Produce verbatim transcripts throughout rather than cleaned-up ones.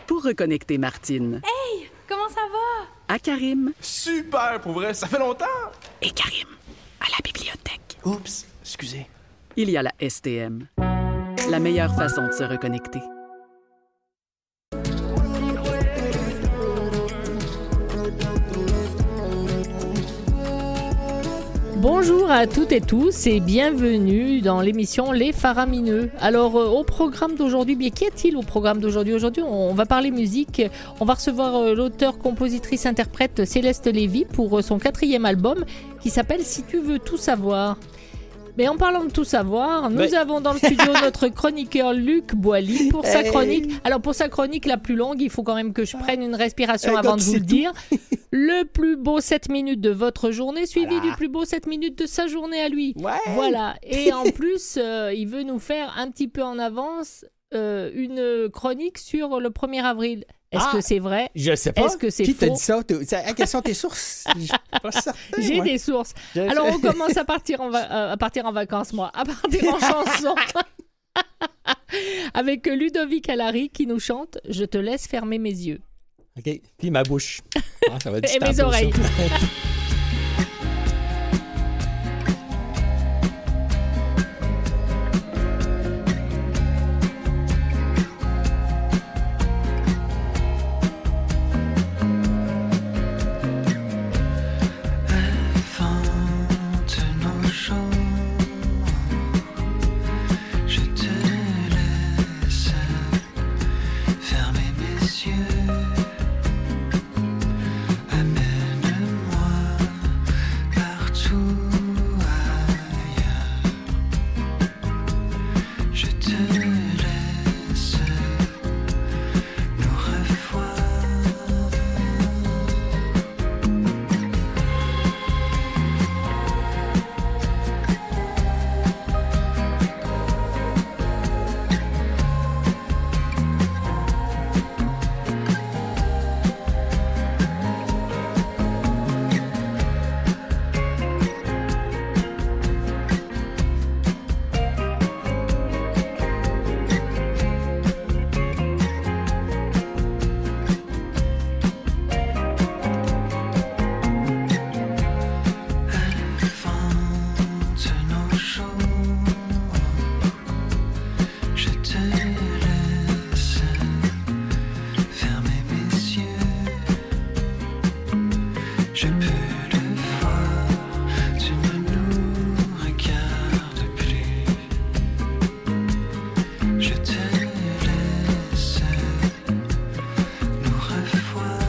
pour reconnecter Martine. Hey, comment ça va? À Karim. Super, pour vrai, ça fait longtemps. Et Karim, à la bibliothèque. Oups, excusez. Il y a la S T M. La meilleure façon de se reconnecter. Bonjour à toutes et tous et bienvenue dans l'émission Les Faramineux. Alors euh, au programme d'aujourd'hui, bien qu'y a-t-il au programme d'aujourd'hui? Aujourd'hui on va parler musique, on va recevoir euh, l'auteur, compositrice, interprète Céleste Lévy pour euh, son quatrième album qui s'appelle Si tu veux tout savoir. Mais en parlant de tout savoir, nous Mais... avons dans le studio notre chroniqueur Luc Boilly pour sa chronique. Alors pour sa chronique la plus longue, il faut quand même que je prenne une respiration Hey, avant donc, de vous le c'est dire. Le plus beau sept minutes de votre journée, suivi Voilà. du plus beau sept minutes de sa journée à lui. Ouais. Voilà. Et en plus, euh, il veut nous faire un petit peu en avance euh, une chronique sur le premier avril. Est-ce Ah, que c'est vrai? Je sais pas. Est-ce que c'est Qui faux? t'a dit ça? T'es- ça- Quelles sont tes sources? Je suis pas certain. J'ai moi. des sources. Je- Alors on commence à partir en, va- euh, à partir en vacances, moi. À partir en chanson. Avec Ludovic Allary qui nous chante « Je te laisse fermer mes yeux OK. Puis ma bouche. Ah, ça va être et du mes temps pour ça. oreilles. » Fente nos jours, je te laisse fermer mes yeux. Amène-moi partout ailleurs. Je te laisse nous revoir. Fente nos jours, je te laisse fermer mes yeux. Je peux le voir, tu ne nous regardes plus. Je te laisse nous revoir.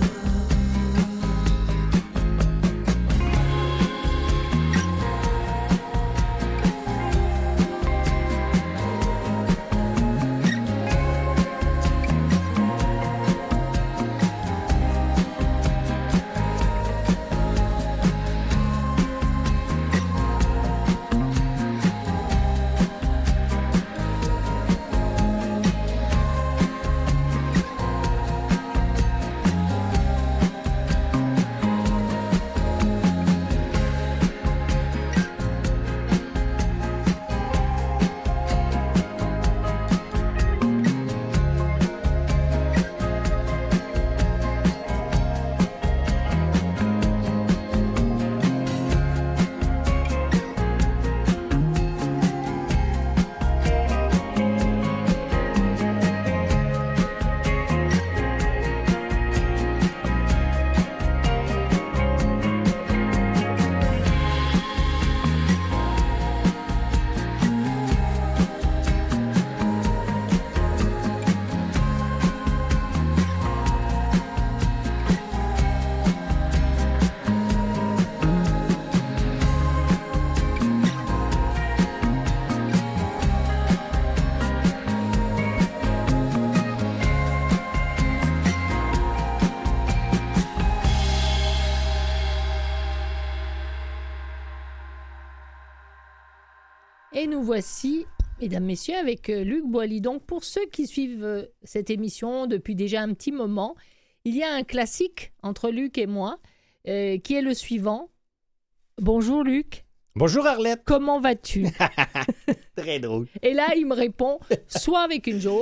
Et nous voici, mesdames, messieurs, avec euh, Luc Boilly. Donc, pour ceux qui suivent euh, cette émission depuis déjà un petit moment, il y a un classique entre Luc et moi, euh, qui est le suivant. Bonjour Luc. Bonjour Arlette. Comment vas-tu? Très drôle. Et là, il me répond soit avec une joke,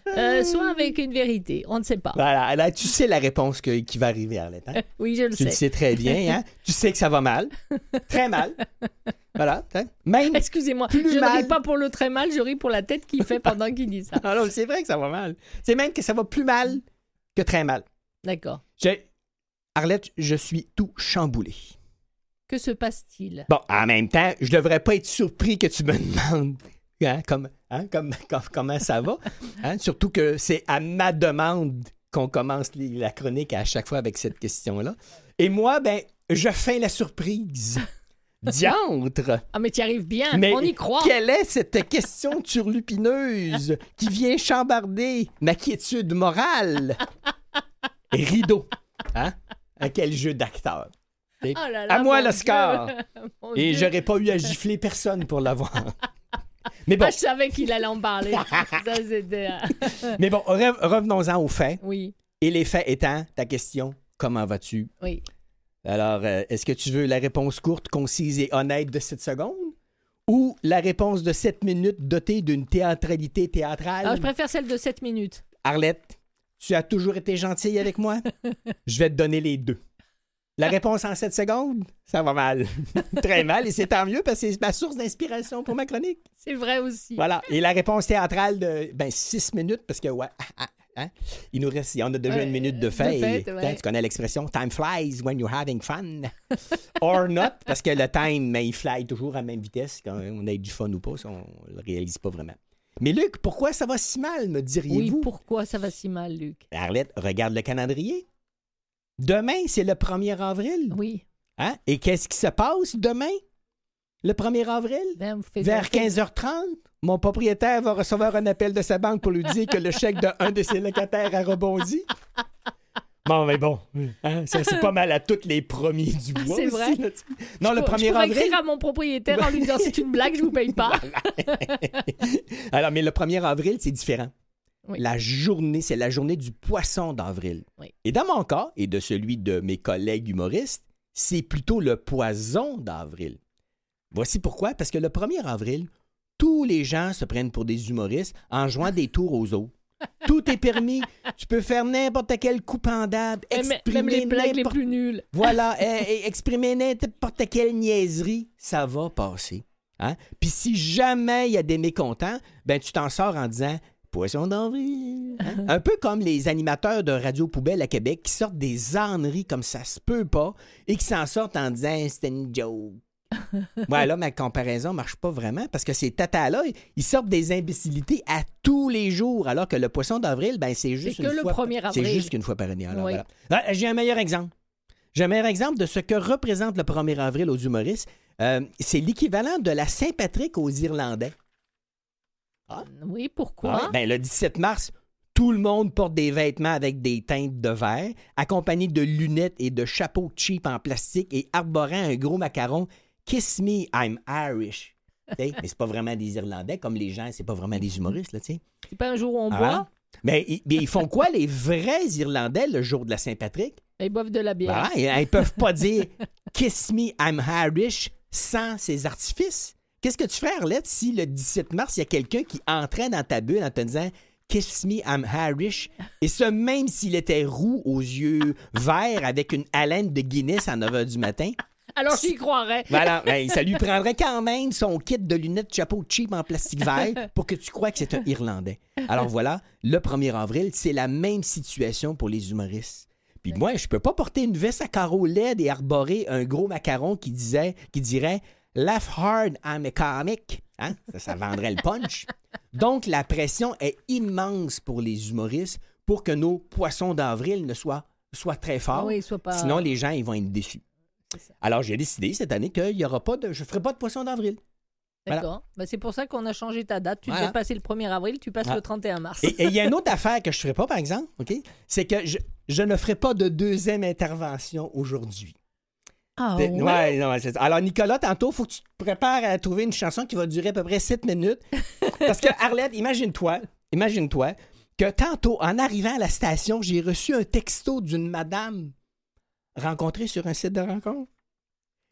euh, soit avec une vérité. On ne sait pas. Voilà, là, tu sais la réponse que- qui va arriver, Arlette. Hein? Oui, je le Tu sais. le sais très bien. Hein? Tu sais que ça va mal. Très mal. Voilà. Hein? Même. Excusez-moi, Plus je ne mal. ris pas pour le très mal, je ris pour la tête qu'il fait pendant qu'il dit ça. Ah non, c'est vrai que ça va mal. C'est même que ça va plus mal que très mal. D'accord. Je- Arlette, je suis tout chamboulé. Que se passe-t-il? Bon, en même temps, je devrais pas être surpris que tu me demandes hein, comme, hein, comme, comme- comment ça va. Hein? Surtout que c'est à ma demande qu'on commence les- la chronique à chaque fois avec cette question-là. Et moi, ben, je feins la surprise. Diantre! Ah, mais tu y arrives bien, Mais on y croit. quelle est cette question turlupineuse qui vient chambarder ma quiétude morale? Rideau. Hein? À quel jeu d'acteur? Oh là là, À moi mon l'Oscar. Dieu. Mon Et Dieu. j'aurais pas eu à gifler personne pour l'avoir. Mais bon, Ah, je savais qu'il allait en parler. Ça, c'était... euh, mais bon re- revenons-en aux faits. Oui, Et les faits étant, ta question, comment vas-tu? oui. Alors, euh, est-ce que tu veux la réponse courte, concise et honnête de sept secondes? Ou la réponse de sept minutes dotée d'une théâtralité théâtrale? Alors, je préfère celle de sept minutes. Arlette, tu as toujours été gentille avec moi? Je vais te donner les deux. La réponse en sept secondes, ça va mal. Très mal, et c'est tant mieux parce que c'est ma source d'inspiration pour ma chronique. C'est vrai aussi. Voilà. Et la réponse théâtrale de ben, six minutes, parce que, ouais, ah, ah, hein, il nous reste, on a déjà Ouais, une minute de de fait. fait, et, ouais. hein, tu connais l'expression time flies when you're having fun. Or not, parce que le time, ben, il fly toujours à la même vitesse. Quand on a du fun ou pas, ça, on le réalise pas vraiment. Mais Luc, pourquoi ça va si mal, me Oui, diriez-vous? pourquoi ça va si mal, Luc? Arlette, regarde le calendrier. Demain, c'est le premier avril. Oui. Hein? Et qu'est-ce qui se passe demain, le premier avril? Ben, vous faites- Vers quinze heures trente, mon propriétaire va recevoir un appel de sa banque pour lui dire que le chèque d'un de ses locataires a rebondi. Bon, mais bon, hein, ça c'est pas mal à tous les premiers du mois. C'est aussi, vrai. là, tu sais. Non, le Je premier pourrais avril. écrire à mon propriétaire en lui disant c'est une blague, je vous paye pas. Alors, mais le premier avril, c'est différent. Oui. La journée, c'est la journée du poisson d'avril. Oui. Et dans mon cas, et de celui de mes collègues humoristes, c'est plutôt le poison d'avril. Voici pourquoi. Parce que le premier avril, tous les gens se prennent pour des humoristes en jouant des tours aux autres. Tout est permis. Tu peux faire n'importe quel coup pendable, Même, exprimer même les blagues les n'importe- plus nulles. Voilà, eh, eh, exprimer n'importe quelle niaiserie, ça va passer. Hein? Puis si jamais il y a des mécontents, ben tu t'en sors en disant poisson d'avril. Hein? Un peu comme les animateurs de Radio Poubelle à Québec qui sortent des âneries comme ça se peut pas et qui s'en sortent en disant c'était une joke. Ouais, là, ma comparaison marche pas vraiment parce que ces tatas-là, ils sortent des imbécilités à tous les jours, alors que le poisson d'avril, ben c'est juste C'est une que le fois. premier C'est avril. juste qu'une fois par année. Alors, Oui. voilà. Ah, j'ai un meilleur exemple. J'ai un meilleur exemple de ce que représente le premier avril aux humoristes. Euh, c'est l'équivalent de la Saint-Patrick aux Irlandais. Oui, pourquoi? Ah ouais? Ben, le dix-sept mars, tout le monde porte des vêtements avec des teintes de verre, accompagnés de lunettes et de chapeaux cheap en plastique et arborant un gros macaron « Kiss me, I'm Irish ». T'sais, mais c'est pas vraiment des Irlandais, comme les gens, c'est pas vraiment des humoristes, là, tu sais. C'est pas un jour où on Ah, boit, mais, ils- mais ils font quoi, les vrais Irlandais, le jour de la Saint-Patrick? ils boivent de la bière. Voilà, ils, ils peuvent pas dire « Kiss me, I'm Irish » sans ces artifices. Qu'est-ce que tu ferais, Arlette, si le dix-sept mars, il y a quelqu'un qui entrait dans ta bulle en te disant « Kiss me, I'm Irish » et ce, même s'il était roux aux yeux verts avec une haleine de Guinness à neuf heures du matin? Alors j'y croirais. Voilà, ben, ça lui prendrait quand même son kit de lunettes chapeau cheap en plastique vert pour que tu crois que c'est un Irlandais. Alors voilà, le premier avril, c'est la même situation pour les humoristes. Puis moi, je peux pas porter une veste à carreaux laides et arborer un gros macaron qui disait, qui dirait « Laugh hard, I'm a comic ». Hein? Ça, ça vendrait le punch. Donc, la pression est immense pour les humoristes pour que nos poissons d'avril ne soient, soient très forts. Ah oui, soit pas... Sinon, les gens ils vont être déçus. C'est ça. Alors, j'ai décidé cette année qu'il y aura pas de, je ne ferai pas de poisson d'avril. D'accord. Voilà. Ben, c'est pour ça qu'on a changé ta date. Tu Voilà. devais passer le premier avril, tu passes Ah. le trente et un mars. Et il y a une autre affaire que je ne ferai pas, par exemple, OK? C'est que je, je ne ferai pas de deuxième intervention aujourd'hui. Ah De- ouais? ouais, non, c'est ça. Alors, Nicolas, tantôt, il faut que tu te prépares à trouver une chanson qui va durer à peu près sept minutes. Parce que, Arlette, imagine-toi, imagine-toi que tantôt, en arrivant à la station, j'ai reçu un texto d'une madame rencontrée sur un site de rencontre.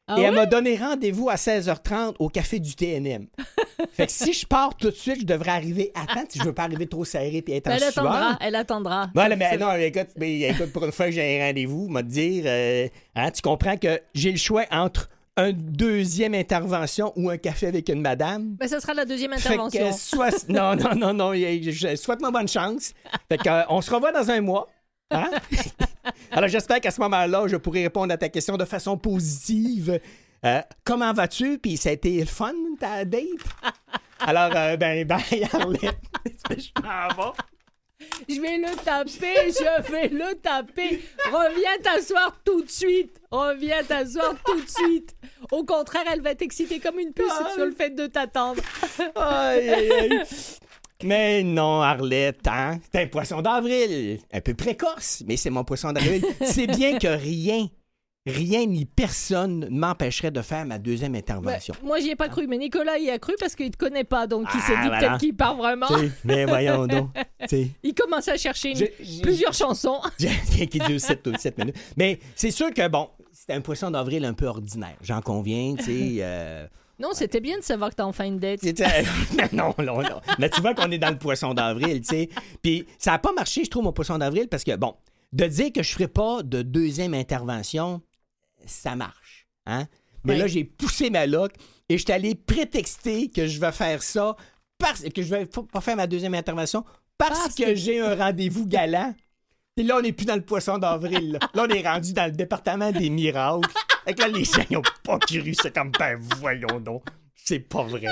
Ah et ouais? elle m'a donné rendez-vous à seize heures trente au café du T N M. Fait que si je pars tout de suite, je devrais arriver à temps si je veux pas arriver trop serré et être Ben, en elle sueur. attendra, elle attendra. Voilà, mais non, écoute, mais, écoute, pour une fois que j'ai un rendez-vous, m'a dire, euh, hein, tu comprends que j'ai le choix entre une deuxième intervention ou un café avec une madame. Ben, ce sera la deuxième Fait intervention. que soit... Non, non, non, non, je, je souhaite-moi bonne chance. Fait que, euh, on se revoit dans un mois. Hein? Alors, j'espère qu'à ce moment-là, je pourrai répondre à ta question de façon positive. Euh, comment vas-tu? Puis ça a été le fun, ta date? Alors, euh, ben, ben, Arlette, je m'en vais. Je vais le taper, je vais le taper. Reviens t'asseoir tout de suite. Reviens t'asseoir tout de suite. Au contraire, elle va t'exciter comme une puce sur le fait de t'attendre. Aïe, aïe, aïe. Mais non, Arlette, hein? C'est un poisson d'avril. Un peu précoce, mais c'est mon poisson d'avril. C'est bien que rien, rien ni personne ne m'empêcherait de faire ma deuxième intervention. Ben, moi, j'y ai pas cru, mais Nicolas y a cru parce qu'il te connaît pas, donc il Ah, s'est dit voilà. peut-être qu'il part vraiment. T'sais, mais voyons donc. T'sais. Il commence à chercher une- J'ai- j'ai- plusieurs chansons. qui dure sept minutes. Mais c'est sûr que, bon, c'est un poisson d'avril un peu ordinaire. J'en conviens, tu sais. Euh... Non, c'était bien de savoir que t'as enfin une date. C'est, euh, non, non, non. Mais tu vois qu'on est dans le poisson d'avril, tu sais. Puis ça n'a pas marché, je trouve, mon poisson d'avril, parce que, bon, de dire que je ne ferai pas de deuxième intervention, ça marche. Hein? Mais Oui. là, j'ai poussé ma loque et je suis allé prétexter que je vais faire ça, parce que je vais pas faire ma deuxième intervention parce, Parce que, que- j'ai un rendez-vous galant. Puis là, on n'est plus dans le poisson d'avril. Là, Là, on est rendu dans le département des miracles. Fait que là, les gens n'ont pas cru. C'est comme, ben voyons donc. C'est pas vrai.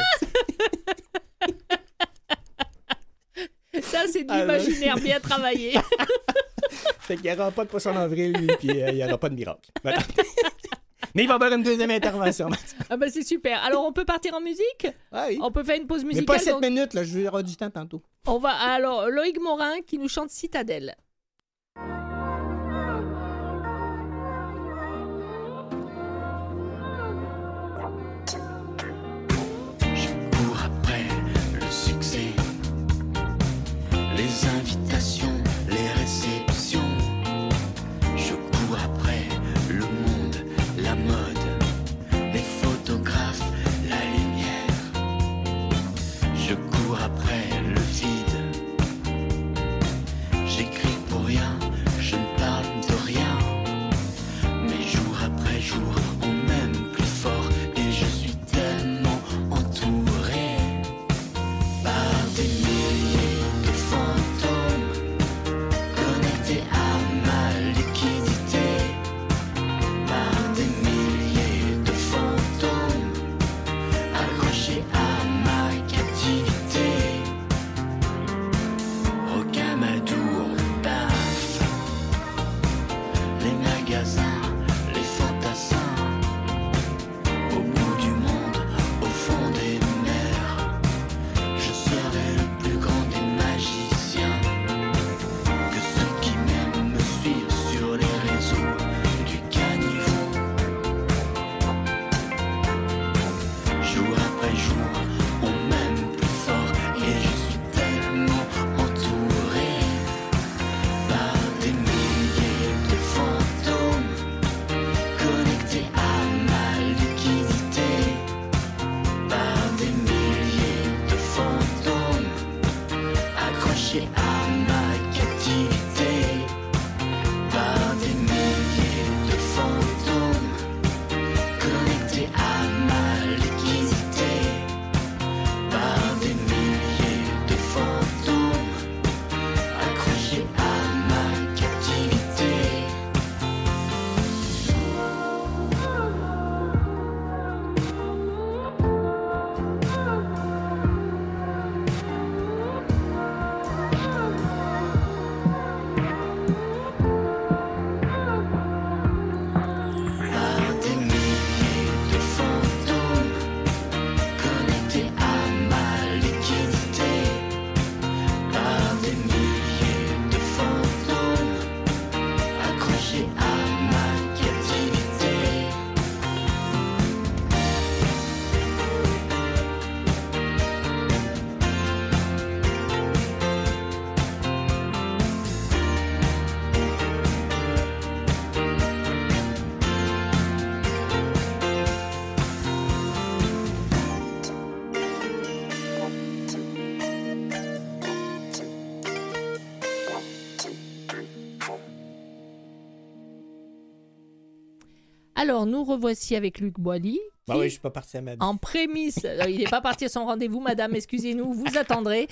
Ça, c'est de Ah, l'imaginaire bien travaillé. Fait qu'il n'y aura pas de poisson d'avril, puis euh, il n'y aura pas de miracle. Voilà. Mais il va y avoir une deuxième intervention. Ah ben c'est super. Alors, on peut partir en musique? Ah oui. On peut faire une pause Mais musicale. pas sept donc- minutes, là. Je vais avoir du temps tantôt. On va alors Loïc Morin qui nous chante Citadelle. Je cours après le succès, les invitations, les réceptions. Je cours après le monde, la mode, les photographes, la lumière. Je cours après le vide. J'écris Alors, nous revoici avec Luc Boilly. Bah oui, je suis pas parti à ma vie. En prémisse, euh, il n'est pas parti à son rendez-vous, madame, excusez-nous, vous attendrez.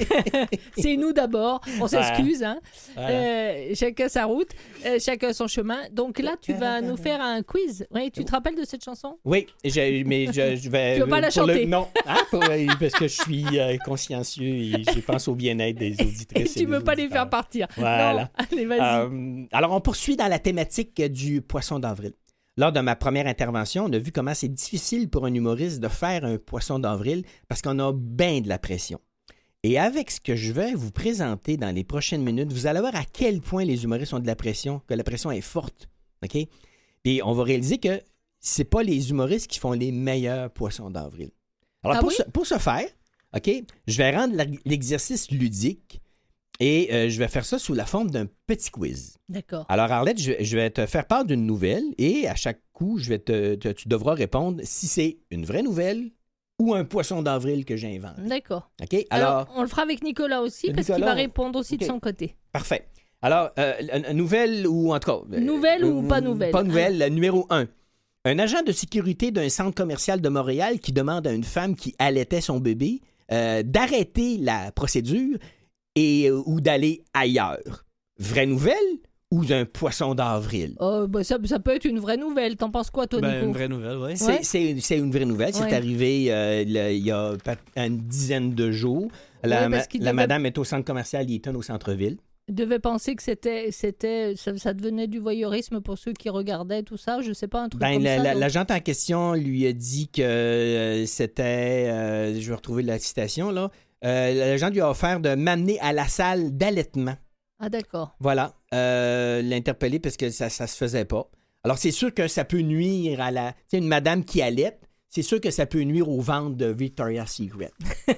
C'est nous d'abord, on s'excuse. Hein. Voilà. Euh, chacun sa route, euh, chacun son chemin. Donc là, tu vas nous faire un quiz. Oui, tu te rappelles de cette chanson? Oui, je, mais je, je vais... Tu veux pas la pour le- chanter? Non, hein, pour- parce que je suis euh, consciencieux et je pense au bien-être des auditrices. Tu ne veux pas les faire partir. Voilà. Non, allez, vas-y. Euh, alors, on poursuit dans la thématique du poisson d'avril. Lors de ma première intervention, on a vu comment c'est difficile pour un humoriste de faire un poisson d'avril parce qu'on a bien de la pression. Et avec ce que je vais vous présenter dans les prochaines minutes, vous allez voir à quel point les humoristes ont de la pression, que la pression est forte. OK? Et on va réaliser que c'est pas les humoristes qui font les meilleurs poissons d'avril. Alors, Ah pour, oui? ce, pour ce faire, OK, je vais rendre la- l'exercice ludique et euh, je vais faire ça sous la forme d'un petit quiz. D'accord. Alors, Arlette, je, je vais te faire part d'une nouvelle et à chaque coup, je vais te, te- tu devras répondre si c'est une vraie nouvelle ou un poisson d'avril que j'invente. D'accord. OK? Alors, Alors, on le fera avec Nicolas aussi, parce qu'il Nicolas, va répondre aussi OK. de son côté. parfait. Alors, euh, une- une nouvelle ou en tout cas... euh, Nouvelle ou euh, pas nouvelle? Pas nouvelle. la Numéro un. Un agent de sécurité d'un centre commercial de Montréal qui demande à une femme qui allaitait son bébé euh, d'arrêter la procédure et, euh, ou d'aller ailleurs. Vraie nouvelle ou un poisson d'avril? Oh, bah, ça, ça peut être une vraie nouvelle. T'en penses quoi, toi, Ben, Nico? une vraie nouvelle, oui. C'est, Ouais. c'est- c'est une vraie nouvelle. C'est Ouais. arrivé euh, le- il y a peut- une dizaine de jours. La, Ouais, parce ma- qu'il la devait- madame est au centre commercial Eaton au centre-ville. Je devais penser que c'était, c'était, ça, ça devenait du voyeurisme pour ceux qui regardaient tout ça. Je sais pas, un truc Ben, comme la- ça. la- donc- l'agente en question lui a dit que euh, c'était... euh, je vais retrouver la citation, là. Euh, l'agent lui a offert de m'amener à la salle d'allaitement. Ah, d'accord. Voilà. Euh, l'interpeller parce que ça ne se faisait pas. Alors, c'est sûr que ça peut nuire à la... Tu sais, une madame qui allaite, c'est sûr que ça peut nuire aux ventes de Victoria's Secret.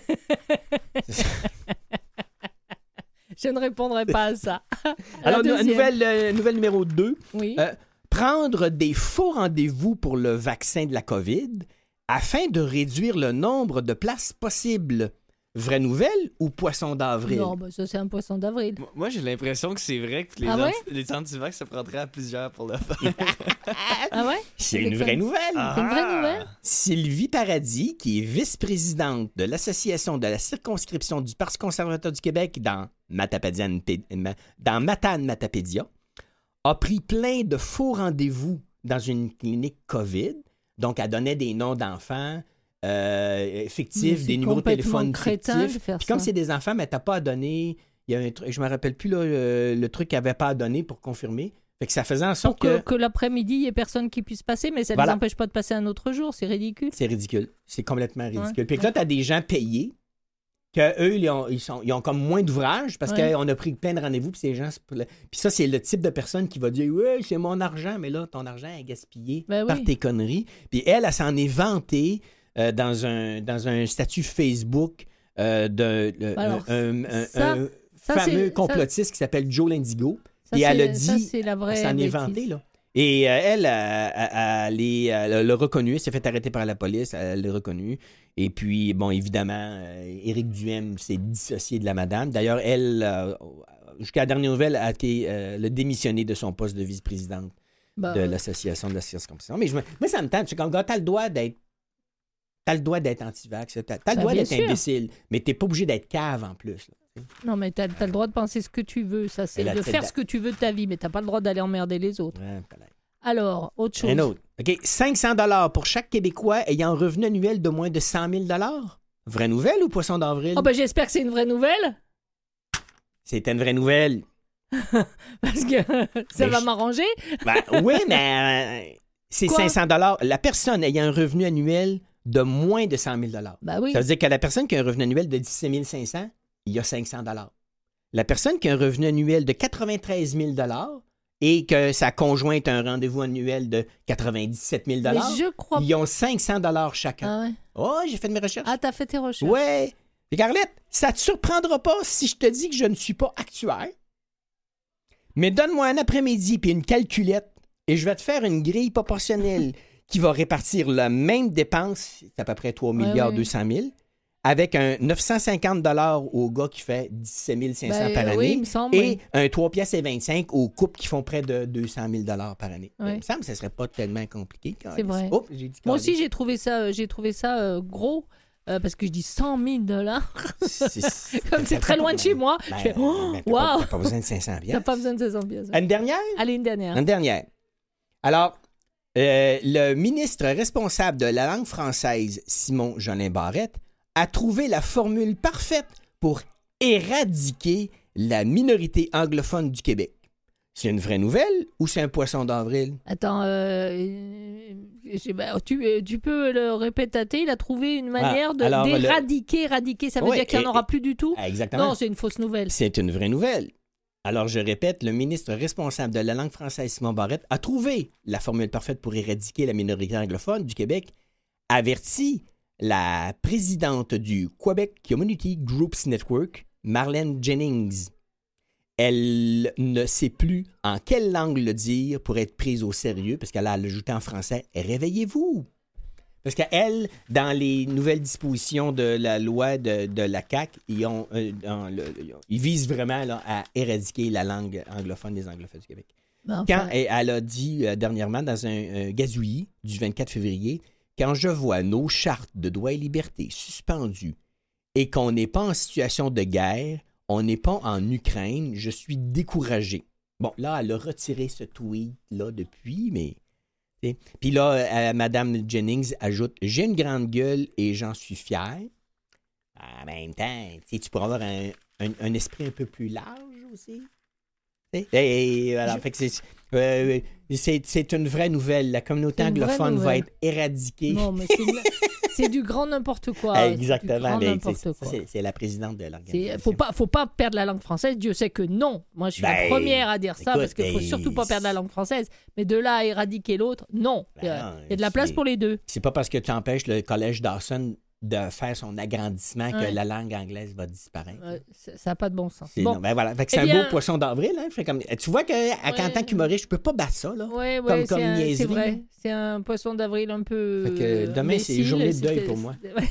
Je ne répondrai pas à ça. La Alors, nou- deuxième. nouvelle, euh, nouvelle numéro deux. Oui. Euh, prendre des faux rendez-vous pour le vaccin de la COVID afin de réduire le nombre de places possibles. Vraie nouvelle ou poisson d'avril? Non, bah, ça, c'est un poisson d'avril. Moi- Moi, j'ai l'impression que c'est vrai que les, Ah ouais? anti- les antivax se prendraient à plusieurs pour le faire. Ah ouais? C'est une vraie nouvelle. C'est une vraie nouvelle? Sylvie Paradis, qui est vice-présidente de l'Association de la circonscription du Parti conservateur du Québec dans Matapédiane- Ma- dans Matane-Matapédia, a pris plein de faux rendez-vous dans une clinique COVID. Donc, elle donnait des noms d'enfants euh, Mais fictifs, c'est des numéros de complètement téléphone crétin fictifs. de faire Puis comme ça. c'est des enfants, mais t'as pas à donner... Il y a un truc, je me rappelle plus là, le, le truc qu'elle avait pas à donner pour confirmer. Fait que ça faisait en Pour sorte que, que... que l'après-midi, il n'y ait personne qui puisse passer, mais ça ne Voilà. les empêche pas de passer un autre jour. C'est ridicule. C'est ridicule. C'est complètement ridicule. Ouais. Puis que là, tu as des gens payés que eux, ils ont, ils sont, ils ont comme moins d'ouvrage parce Ouais. qu'on a pris plein de rendez-vous. Puis ces gens, c'est pour le- puis ça, c'est le type de personne qui va dire oui, c'est mon argent, mais là, ton argent est gaspillé Ben par oui. tes conneries. Puis elle, elle s'en est vantée euh, dans, un, dans un statut Facebook euh, d'un le- Alors, un, un- ça- un ça, fameux c'est- complotiste qui s'appelle Joe Lindigo. Ça, Et elle c'est- a ça, dit, c'est la vraie elle s'en est bêtise. vantée, là. Et euh, elle, elle, elle, elle est- elle l'a reconnu, elle s'est fait arrêter par la police, elle l'a reconnu. Et puis, bon, évidemment, euh, Éric Duhem s'est dissocié de la madame. D'ailleurs, elle, euh, jusqu'à la dernière nouvelle, a été euh, le démissionné de son poste de vice-présidente Bah, de l'association de la circonscription. Mais je, me- moi, ça me tente. Tu sais, comme gars, t'as le droit d'être T'as le droit d'être anti-vax, t'as, t'as le Ben, droit bien d'être sûr. imbécile, mais t'es pas obligé d'être cave en plus. là. Non, mais tu as, le droit de penser ce que tu veux. Ça, c'est Et la de tête faire d'a- ce que tu veux de ta vie, mais tu pas le droit d'aller emmerder les autres. Ouais, palais. Alors, autre chose. Un autre. OK. cinq cents dollars pour chaque Québécois ayant un revenu annuel de moins de cent mille dollars. Vraie nouvelle ou poisson d'avril? Oh, ben, j'espère que c'est une vraie nouvelle, C'était une vraie nouvelle. parce que ça Mais va je- m'arranger. Ben, oui, mais euh, c'est Quoi? cinq cents dollars. La personne ayant un revenu annuel de moins de cent mille dollars. Bah oui. Ça veut dire que la personne qui a un revenu annuel de dix-sept mille cinq cents, il y a cinq cents dollars. La personne qui a un revenu annuel de quatre-vingt-treize mille dollars et que sa conjointe a un rendez-vous annuel de quatre-vingt-dix-sept mille Mais dollars, je crois ils ont cinq cents dollars chacun. Ah ouais. Oh, j'ai fait de mes recherches. Ah, t'as fait tes recherches. Ouais. Et Carlette, ça te surprendra pas si je te dis que je ne suis pas actuaire. Mais donne-moi un après-midi puis une calculette et je vais te faire une grille proportionnelle qui va répartir la même dépense, c'est à peu près trois milliards ouais. deux cent mille, avec un neuf cent cinquante dollars au gars qui fait dix-sept mille cinq cents Ben, par année oui, il me semble, et oui. un trois pièces et vingt-cinq aux couples qui font près de deux cent mille dollars par année. Oui. Il me semble que ce ne serait pas tellement compliqué. C'est vrai. Oh, j'ai dit Moi aussi, câlisse. j'ai trouvé ça, euh, j'ai trouvé ça euh, gros. euh, parce que je dis cent mille dollars. C'est- c'est- Comme c'est très loin de chez moi. Ben, je fais, oh, ben, t'as pas- wow! t'as pas besoin de cinq cents T'as pièces. pas besoin de ces ambiances. Une dernière? Allez, une dernière. Une dernière. Alors, euh, le ministre responsable de la langue française, Simon Jolin Barrette, a trouvé la formule parfaite pour éradiquer la minorité anglophone du Québec. C'est une vraie nouvelle ou c'est un poisson d'avril? Attends, euh, euh, je sais pas, tu, euh, tu peux le répéter. Il a trouvé une manière de, alors, le- d'éradiquer. Éradiquer, ça veut Ouais, dire qu'il n'y en et- aura plus du tout? Ah, exactement. Non, c'est une fausse nouvelle. C'est une vraie nouvelle. Alors, je répète, le ministre responsable de la langue française, Simon Barrette, a trouvé la formule parfaite pour éradiquer la minorité anglophone du Québec, avertit la présidente du Quebec Community Groups Network, Marlène Jennings. Elle ne sait plus en quelle langue le dire pour être prise au sérieux, parce qu'elle a ajouté en français « Réveillez-vous ». Parce qu'elle, dans les nouvelles dispositions de la loi de, de la C A Q, ils, ont, euh, dans le- ils visent vraiment là, à éradiquer la langue anglophone des anglophones du Québec. Ben, Quand enfin, elle, elle a dit euh, dernièrement dans un, un gazouillis du vingt-quatre février, quand je vois nos chartes de droits et libertés suspendues et qu'on n'est pas en situation de guerre, on n'est pas en Ukraine, je suis découragé. Bon, là, elle a retiré ce tweet-là depuis, mais... t'sais. Puis là, euh, Mme Jennings ajoute « J'ai une grande gueule et j'en suis fier. » En même temps, t'sais, tu pourras avoir un, un- un esprit un peu plus large aussi. Et, et voilà, Je- fait que c'est, euh, c'est, c'est une vraie nouvelle. La communauté C'est une vraie anglophone va nouvelle. être éradiquée. non, mais c'est, une- c'est du grand n'importe quoi. C'est du Exactement. grand mais n'importe c'est, quoi. c'est, c'est la présidente de C'est, l'organisation. faut pas, faut pas perdre la langue française. Dieu sait que non. Moi, je suis la Ben, première à dire ça écoute, parce qu'il faut ben, surtout pas perdre la langue française. Mais de là à éradiquer l'autre, non. Ben Il y a, non, il y a de la place c'est- pour les deux. C'est pas parce que tu empêches le collège Dawson de faire son agrandissement Ouais. que la langue anglaise va disparaître. Euh, ça n'a pas de bon sens. C'est, Bon, non, ben voilà. Fait que c'est Eh un bien- beau poisson d'avril. Hein? Fait comme, tu vois qu'à Ouais. tant qu'humoriste, je peux pas battre ça. Là. ouais, ouais, comme- c'est, comme un- c'est niaiserie, vrai. là. C'est un poisson d'avril un peu. Fait que euh, demain, c'est imbécile. journée de deuil C'était- pour moi. c'était- ouais.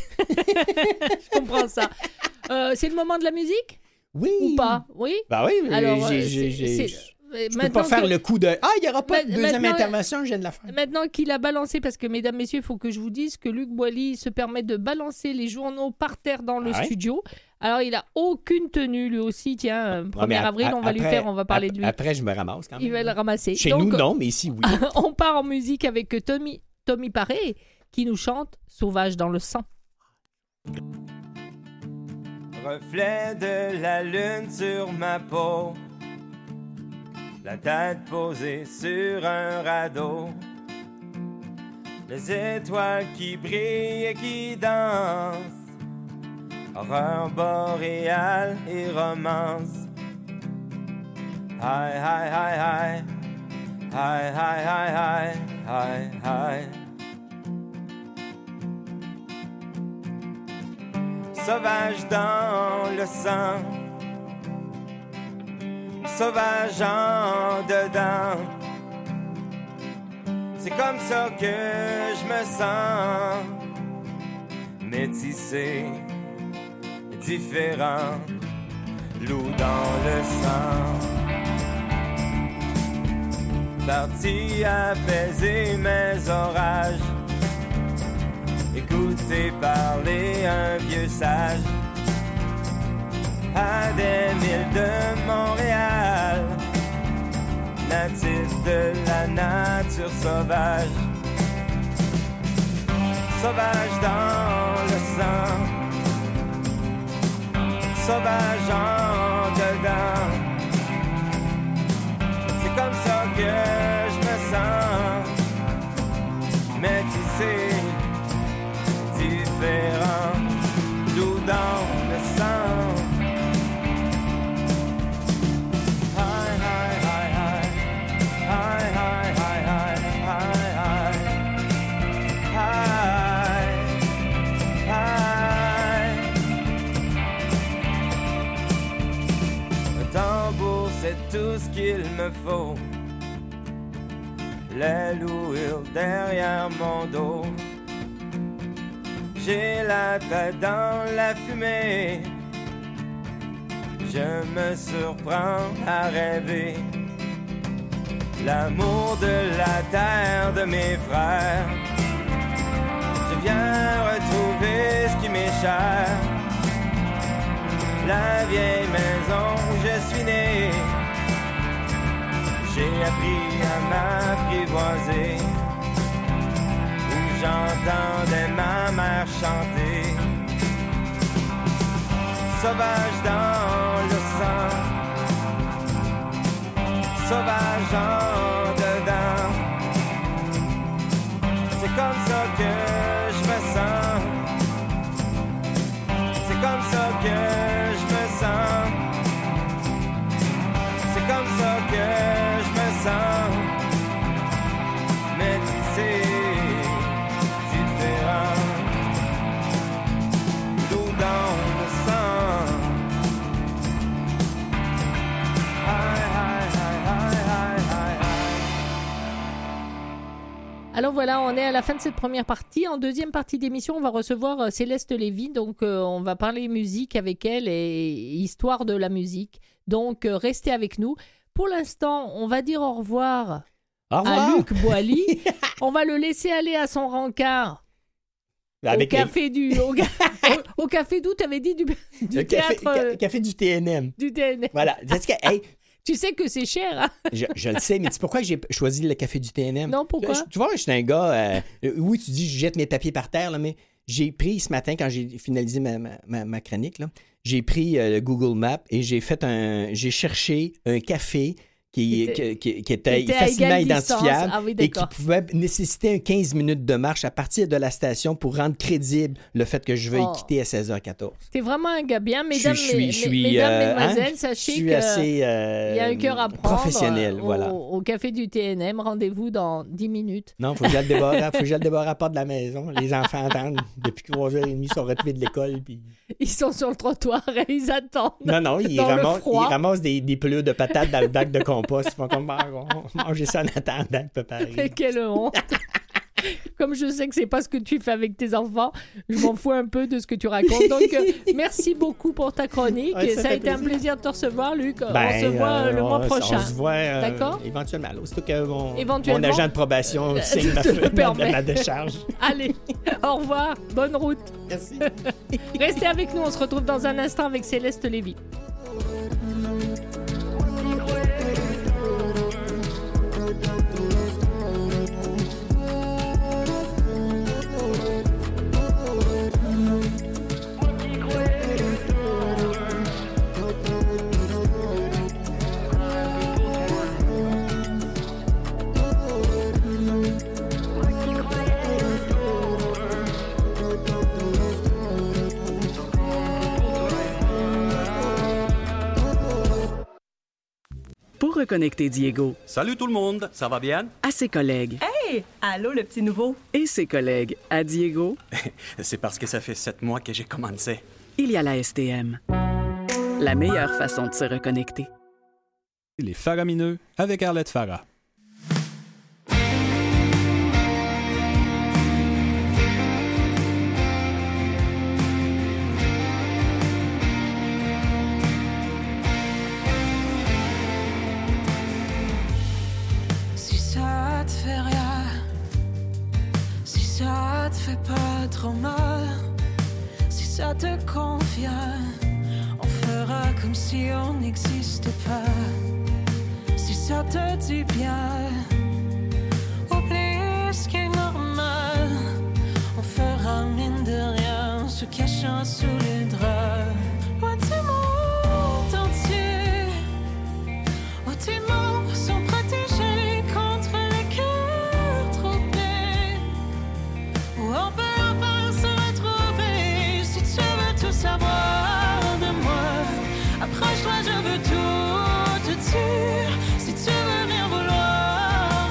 Je comprends ça. Euh, c'est le moment de la musique Oui. ou pas? Oui. Ben oui. Alors, j'ai, euh, j'ai, c'est- j'ai- c'est- je peux maintenant pas faire que- le coup de « Ah, il n'y aura pas de Ma- deuxième maintenant- intervention, je viens de la faire. » Maintenant qu'il a balancé, parce que mesdames, messieurs, il faut que je vous dise que Luc Boilly se permet de balancer les journaux par terre dans le Ah ouais? studio. Alors, il a aucune tenue, lui aussi. Tiens, euh, Ouais, premier mais ap- avril, on va lui après- faire, on va parler ap- de lui. Après, je me ramasse quand même. Il va le ramasser. Chez Donc, nous, non, mais ici, oui. on part en musique avec Tommy, Tommy Paré qui nous chante Sauvage dans le sang. Reflet de la lune sur ma peau, la tête posée sur un radeau, les étoiles qui brillent et qui dansent, horreur boréale et romance. Hi, hi, hi, hi, hi, hi, hi, hi, hi, hi. Sauvage dans le sang, sauvage en dedans. C'est comme ça que je me sens, métissé, différent, loup dans le sang. Parti apaiser mes orages, écouter parler un vieux sage à des milles de Montréal, natif de la nature sauvage, sauvage dans le sang, sauvage en dedans. C'est comme ça que je me sens, métissé, différent, loup dans le sang. Hi, hi, hi, hi. Hi, hi, hi, hi, hi, hi. Hi, hi. Le tambour, c'est tout ce qu'il me faut. Les loups hurlent derrière mon dos. j'ai la tête dans la fumée. Je me surprends à rêver l'amour de la terre de mes frères. Je viens retrouver ce qui m'est cher, la vieille maison où je suis né. J'ai appris à m'apprivoiser, où j'entendais ma mère chanter. Sauvage dans le sang, sauvage en dedans. C'est comme ça que je me sens, c'est comme ça que je me sens, c'est comme ça que je me sens. Mais tu sais, différent d'où dans le sang. Hi, hi, hi, hi, hi, hi, hi. Alors voilà, on est à la fin de cette première partie. En deuxième partie d'émission, on va recevoir euh, Céleste Lévy. Donc, euh, on va parler musique avec elle et histoire de la musique. Donc, euh, restez avec nous. Pour l'instant, on va dire au revoir, Au revoir. à Luc Boilly. On va le laisser aller à son rencard. Avec au café du... Au, au, au café d'où t'avais dit du, du le café, théâtre... ca- euh, café du T N M. du T N M. Voilà. Parce que, hey, Tu sais que c'est cher, hein? je, je le sais, mais tu sais pourquoi j'ai choisi le café du T N M? Non, pourquoi? Je- tu vois, je suis un gars... euh, oui, tu dis je jette mes papiers par terre, là, mais j'ai pris ce matin, quand j'ai finalisé ma, ma, ma- ma chronique, là, j'ai pris euh, le Google Maps et j'ai fait un... J'ai cherché un café qui, Qui était- qui- qui- qui était, qui était à facilement égale distance. identifiable Ah oui, et qui d'accord. pouvait nécessiter un quinze minutes de marche à partir de la station pour rendre crédible le fait que je veux Oh. y quitter à seize heures quatorze. T'es vraiment un gars bien. Mesdames, je suis, mes- je suis, mes- mesdames euh, mesdemoiselles, hein, sachez je suis que... assez euh, Il y a un cœur à prendre professionnel, euh, au, voilà. au café du T N M. Rendez-vous dans dix minutes. Non, faut que j'aille le débarras, faut que j'aille le débarras à la porte de la maison. Les enfants attendent depuis trois heures trente, ils sont retrouvés de l'école. Puis... Ils sont sur le trottoir et ils attendent. Non, non, ils Dans le ramassent, froid. ils ramassent des, des pelures de patates dans le bac de compost. Ils font comme, ah, on va manger ça en attendant que papa arrive. Quelle honte. Comme je sais que c'est pas ce que tu fais avec tes enfants, je m'en fous un peu de ce que tu racontes. Donc, euh, merci beaucoup pour ta chronique. Ouais, Et ça ça a fait été un plaisir. plaisir de te recevoir, Luc. on Ben, se voit euh, le on- mois prochain. On se voit euh, D'accord? éventuellement. Là, aussitôt que mon, Éventuellement. mon agent de probation Euh, signe ma, te le ma- permet. ma décharge. Allez, au revoir. Bonne route. Merci. Restez avec nous. On se retrouve dans un instant avec Céleste Lévy. Pour reconnecter Diego Salut tout le monde, ça va bien? à ses collègues Hey! Allô, le petit nouveau? et ses collègues à Diego, C'est parce que ça fait sept mois que j'ai commencé. il y a la S T M. La meilleure façon de se reconnecter. Les Faramineux avec Arlette Farah. Si ça te fait rien, si ça te fait pas trop mal, si ça te convient, on fera comme si on n'existait pas. Si ça te dit bien, oublie ce qui est normal, on fera mine de rien, se cachant sous les draps. Loin du monde entier, où tes mots sont protégés contre les cœurs trompés, où on peut enfin se retrouver. Si tu veux tout savoir de moi, approche-toi, je veux tout te dire. Si tu veux rien vouloir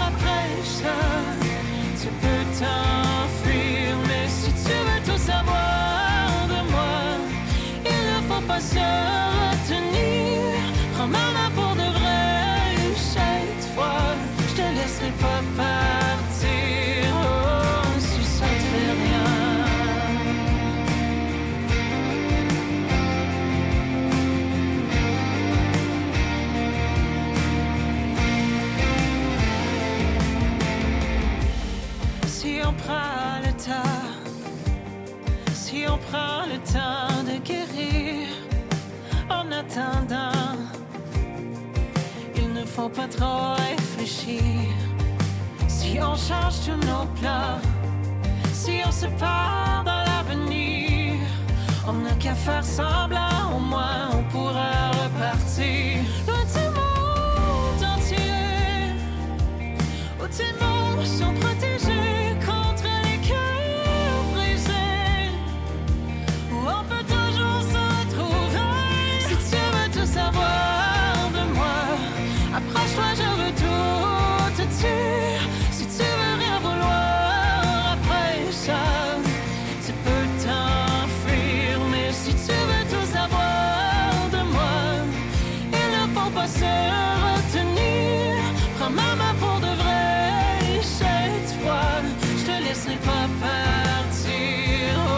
prend le temps, si on prend le temps de guérir, en attendant, il ne faut pas trop réfléchir. Si on change tous nos plans, si on se part dans l'avenir, on n'a qu'à faire semblant, au moins on pourra repartir. Loin du monde entier, où tes mots sont protégés contre les cœurs brisés, où on peut toujours se retrouver. Si tu veux tout savoir de moi, approche-toi, je veux tout te dire. Si tu veux rien vouloir après ça, tu peux t'enfuir. Mais si tu veux tout savoir de moi, il ne faut pas se retenir. Prends ma main pour de vrai, cette fois, je te laisserai pas partir. Oh,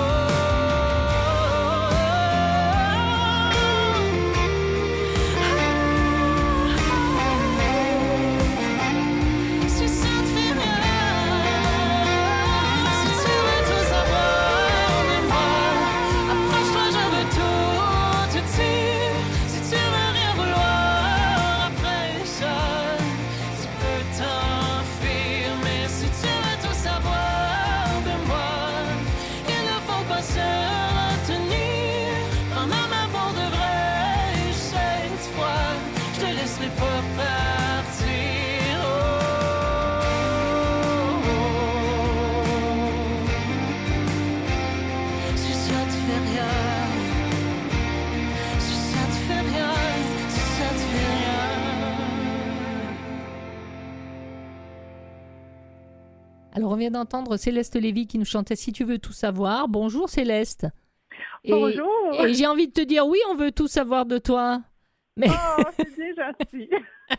si ça te fait rien, si tu veux tout savoir de moi, approche-toi, je veux tout te dire. Si tu veux rien vouloir après ça, tu peux t'enfuir. Mais si tu veux tout savoir de moi, il ne faut pas se retenir. Prends ma main pour de vrai, cette fois, je te laisserai pas partir. Oh, oh, oh. Si ça te fait rien, si ça te fait rien, si ça te fait rien. Alors, on vient d'entendre Céleste Lévy qui nous chantait Si tu veux tout savoir. Bonjour Céleste. Et, Bonjour. Et j'ai envie de te dire oui, on veut tout savoir de toi. Mais Oh, c'est bien gentil.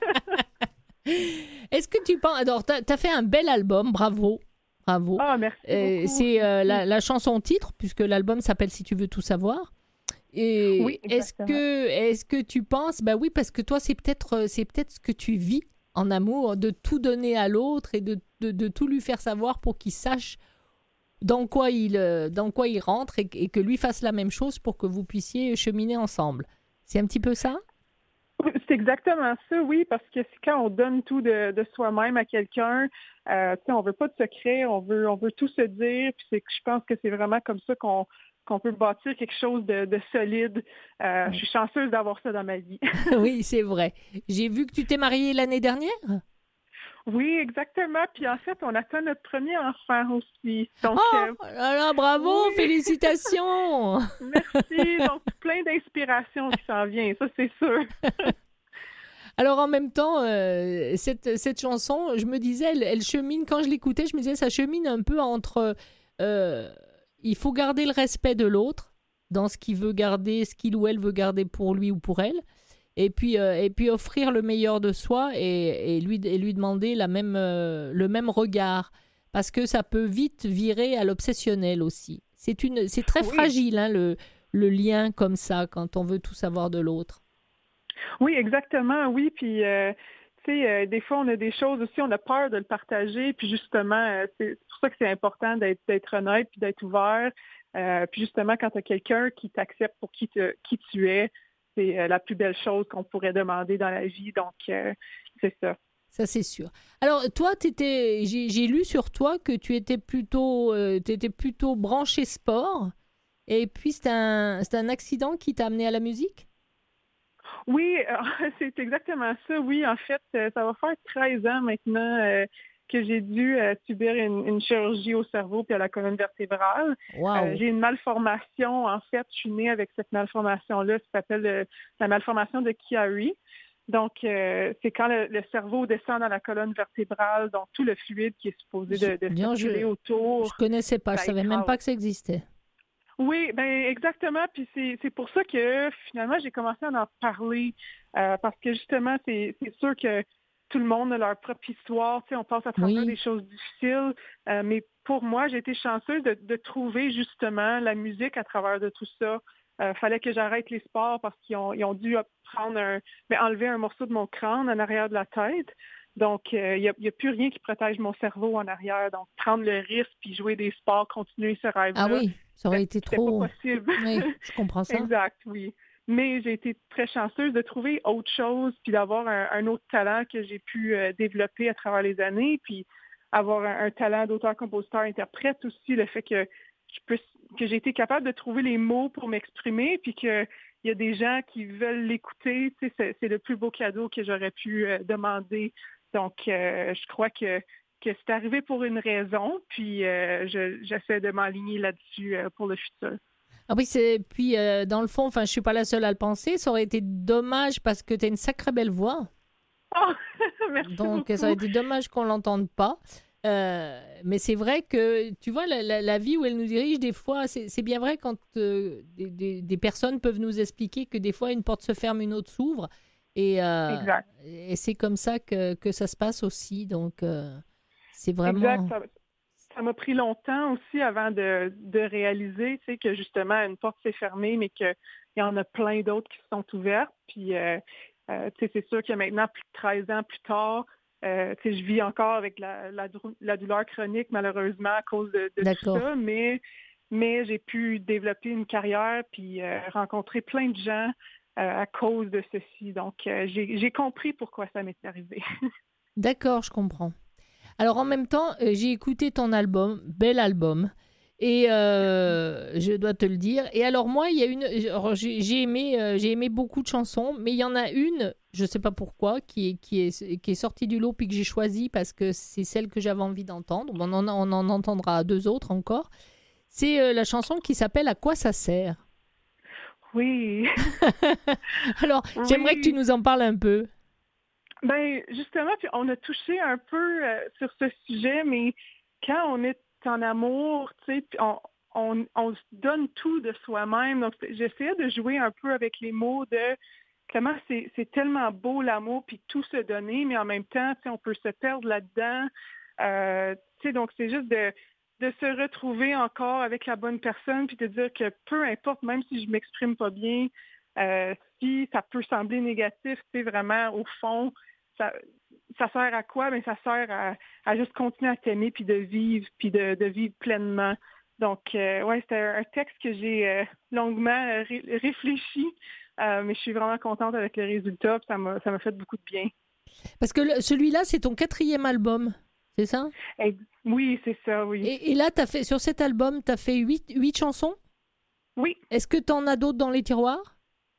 est-ce que tu penses... Alors, tu as fait un bel album, bravo. Bravo. Ah, merci Euh, beaucoup. c'est euh, la, la chanson titre, puisque l'album s'appelle Si tu veux tout savoir. Et Oui, est-ce exactement. que, est-ce que tu penses... Bah oui, parce que toi, c'est peut-être, euh, c'est peut-être ce que tu vis en amour, de tout donner à l'autre et de, de, de tout lui faire savoir pour qu'il sache dans quoi il, euh, dans quoi il rentre et, et que lui fasse la même chose pour que vous puissiez cheminer ensemble. C'est un petit peu ça? Oui, c'est exactement ça, oui, parce que c'est quand on donne tout de, de soi-même à quelqu'un, euh, tu sais, on veut pas de secret, on veut, on veut tout se dire, puis c'est, je pense que c'est vraiment comme ça qu'on, qu'on peut bâtir quelque chose de, de solide. Euh, Je suis chanceuse d'avoir ça dans ma vie. Oui, c'est vrai. J'ai vu que tu t'es mariée l'année dernière? Oui, exactement. Puis en fait, on attend notre premier enfant aussi. Donc, Oh euh, là là, bravo, oui. félicitations! merci. Donc, plein d'inspiration qui s'en vient, ça c'est sûr. Alors en même temps, euh, cette, cette chanson, je me disais, elle, elle chemine, quand je l'écoutais, je me disais, ça chemine un peu entre, euh, il faut garder le respect de l'autre, dans ce qu'il veut garder, ce qu'il ou elle veut garder pour lui ou pour elle, et puis, euh, et puis offrir le meilleur de soi et, et, lui, et lui demander la même, euh, le même regard, parce que ça peut vite virer à l'obsessionnel aussi. C'est, une, c'est très Oui. fragile, hein, le, le lien comme ça, quand on veut tout savoir de l'autre. Oui, exactement, oui. Puis, euh, tu sais, euh, des fois, on a des choses aussi, on a peur de le partager. Puis, justement, euh, c'est pour ça que c'est important d'être, d'être honnête puis d'être ouvert. Euh, puis, justement, quand tu as quelqu'un qui t'accepte pour qui, te, qui tu es, c'est euh, la plus belle chose qu'on pourrait demander dans la vie. Donc, euh, c'est ça. Ça, c'est sûr. Alors, toi, t'étais, j'ai, j'ai lu sur toi que tu étais plutôt, euh, t'étais plutôt branché sport. Et puis, c'est un, c'est un accident qui t'a amené à la musique? Oui, euh, c'est exactement ça. Oui, en fait, euh, ça va faire treize ans maintenant euh, que j'ai dû euh, subir une, une chirurgie au cerveau puis à la colonne vertébrale. Wow. Euh, j'ai une malformation. En fait, je suis née avec cette malformation-là. Ça s'appelle euh, la malformation de Chiari. Donc, euh, c'est quand le, le cerveau descend dans la colonne vertébrale, donc tout le fluide qui est supposé de, de Bien, circuler je- autour. Je connaissais pas, je ça savais même écrase. pas que ça existait. Oui, ben exactement. Puis c'est, c'est pour ça que finalement j'ai commencé à en parler euh, parce que justement c'est, c'est sûr que tout le monde a leur propre histoire. Tu sais, on passe à travers Oui. des choses difficiles, euh, mais pour moi j'ai été chanceuse de, de trouver justement la musique à travers de tout ça. Euh, fallait que j'arrête les sports parce qu'ils ont, ils ont dû prendre un, ben, enlever un morceau de mon crâne en arrière de la tête. Donc, il n'y a, a plus rien qui protège mon cerveau en arrière. Donc, prendre le risque puis jouer des sports, continuer ce rêve-là. Ah oui, ça aurait été trop... pas possible. Oui, je comprends ça. Exact, oui. Mais j'ai été très chanceuse de trouver autre chose puis d'avoir un, un autre talent que j'ai pu euh, développer à travers les années. Puis avoir un, un talent d'auteur, compositeur, interprète aussi, le fait que je peux, que j'ai été capable de trouver les mots pour m'exprimer, puis qu'il y a des gens qui veulent l'écouter. Tu sais, c'est, c'est le plus beau cadeau que j'aurais pu euh, demander. Donc, euh, je crois que, que c'est arrivé pour une raison, puis euh, je, j'essaie de m'aligner là-dessus euh, pour le futur. Ah oui, c'est... puis euh, dans le fond, enfin, je suis pas la seule à le penser, ça aurait été dommage parce que tu as une sacrée belle voix. Oh, merci Donc, beaucoup. ça aurait été dommage qu'on l'entende pas. Euh, mais c'est vrai que, tu vois, la, la, la vie où elle nous dirige, des fois, c'est, c'est bien vrai quand euh, des, des, des personnes peuvent nous expliquer que des fois, une porte se ferme, une autre s'ouvre. Et, euh, exact. et c'est comme ça que, que ça se passe aussi. Donc, euh, c'est vraiment... Exact. Ça, ça m'a pris longtemps aussi avant de, de réaliser, tu sais, que justement, une porte s'est fermée, mais qu'il y en a plein d'autres qui se sont ouvertes. Puis, euh, euh, tu sais, c'est sûr que maintenant, plus de treize ans plus tard, Euh, je vis encore avec la, la, la douleur chronique, malheureusement, à cause de, de tout ça, mais, mais j'ai pu développer une carrière puis euh, rencontrer plein de gens euh, à cause de ceci. Donc, euh, j'ai, j'ai compris pourquoi ça m'est arrivé. D'accord, je comprends. Alors, en même temps, euh, j'ai écouté ton album, bel album, et euh, je dois te le dire. Et alors, moi, il y a une... J'ai, j'ai, aimé, euh, j'ai aimé beaucoup de chansons, mais il y en a une... Je ne sais pas pourquoi, qui est, qui, est, qui est sortie du lot puis que j'ai choisie parce que c'est celle que j'avais envie d'entendre. On en, on en entendra deux autres encore. C'est euh, la chanson qui s'appelle « À quoi ça sert ?» Oui. Alors, oui. J'aimerais que tu nous en parles un peu. Ben justement, puis on a touché un peu euh, sur ce sujet, mais quand on est en amour, tu sais, on, on, on se donne tout de soi-même. Donc, j'essayais de jouer un peu avec les mots de... Comment c'est, c'est tellement beau l'amour, puis tout se donner, mais en même temps, on peut se perdre là-dedans. Euh, donc, c'est juste de, de se retrouver encore avec la bonne personne, puis de dire que peu importe, même si je ne m'exprime pas bien, euh, si ça peut sembler négatif, vraiment, au fond, ça, ça sert à quoi? Bien, ça sert à, à juste continuer à t'aimer, puis de vivre, puis de, de vivre pleinement. Donc, euh, ouais, c'était un texte que j'ai euh, longuement ré- réfléchi. Euh, mais je suis vraiment contente avec le résultat, ça m'a, ça m'a fait beaucoup de bien. Parce que le, celui-là, c'est ton quatrième album, c'est ça? Et, oui, c'est ça, oui. Et, et là, t'as fait, sur cet album, tu as fait huit, huit chansons? Oui. Est-ce que tu en as d'autres dans les tiroirs?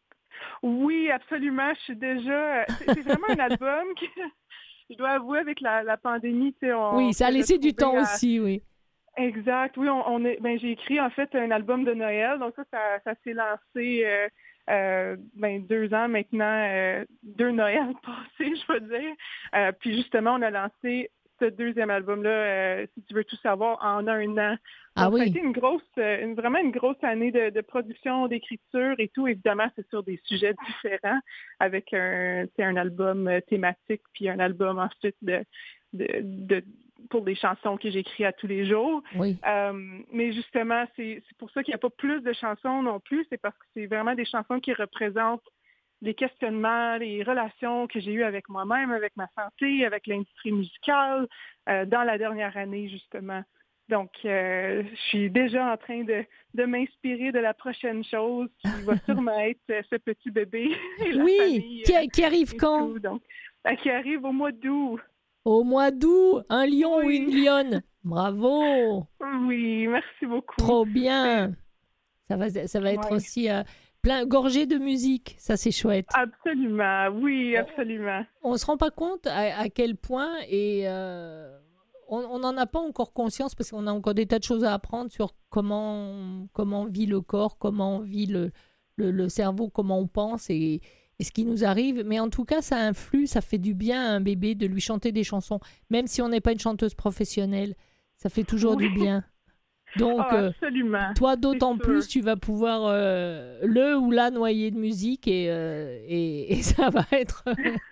Oui, absolument. Je suis déjà... C'est, c'est vraiment un album que, je dois avouer, avec la, la pandémie... On, oui, ça a laissé du temps à... aussi, oui. Exact. Oui, on, on est, ben, j'ai écrit, en fait, un album de Noël. Donc ça, ça, ça s'est lancé... Euh, Euh, ben, deux ans maintenant, euh, deux Noëls passés, je veux dire. Euh, puis justement, on a lancé ce deuxième album-là, euh, si tu veux tout savoir, en un an. Ah Donc, oui. Ça a été une grosse, une, vraiment une grosse année de, de production, d'écriture et tout. Évidemment, c'est sur des sujets différents, avec un, un album thématique, puis un album ensuite de, de, de pour des chansons que j'écris à tous les jours. Oui. Euh, mais justement, c'est, c'est pour ça qu'il n'y a pas plus de chansons non plus. C'est parce que c'est vraiment des chansons qui représentent les questionnements, les relations que j'ai eues avec moi-même, avec ma santé, avec l'industrie musicale euh, dans la dernière année, justement. Donc, euh, je suis déjà en train de, de m'inspirer de la prochaine chose qui va sûrement être ce petit bébé. Et la oui, famille, qui, qui arrive quand? tout. Donc, qui arrive au mois d'août. Au mois d'août, un lion oui. ou une lionne. Bravo. Oui, merci beaucoup. Trop bien. Ça va, ça va être ouais. aussi euh, plein, gorgé de musique. Ça, c'est chouette. Absolument, oui, absolument. On ne se rend pas compte à, à quel point, et euh, on n'en a pas encore conscience parce qu'on a encore des tas de choses à apprendre sur comment, comment vit le corps, comment vit le, le, le cerveau, comment on pense et... et ce qui nous arrive, mais en tout cas, ça influe, ça fait du bien à un bébé de lui chanter des chansons, même si on n'est pas une chanteuse professionnelle, ça fait toujours oui. du bien. Donc, oh, absolument. Euh, toi, d'autant plus, tu vas pouvoir euh, le ou la noyer de musique et, euh, et, et ça va être...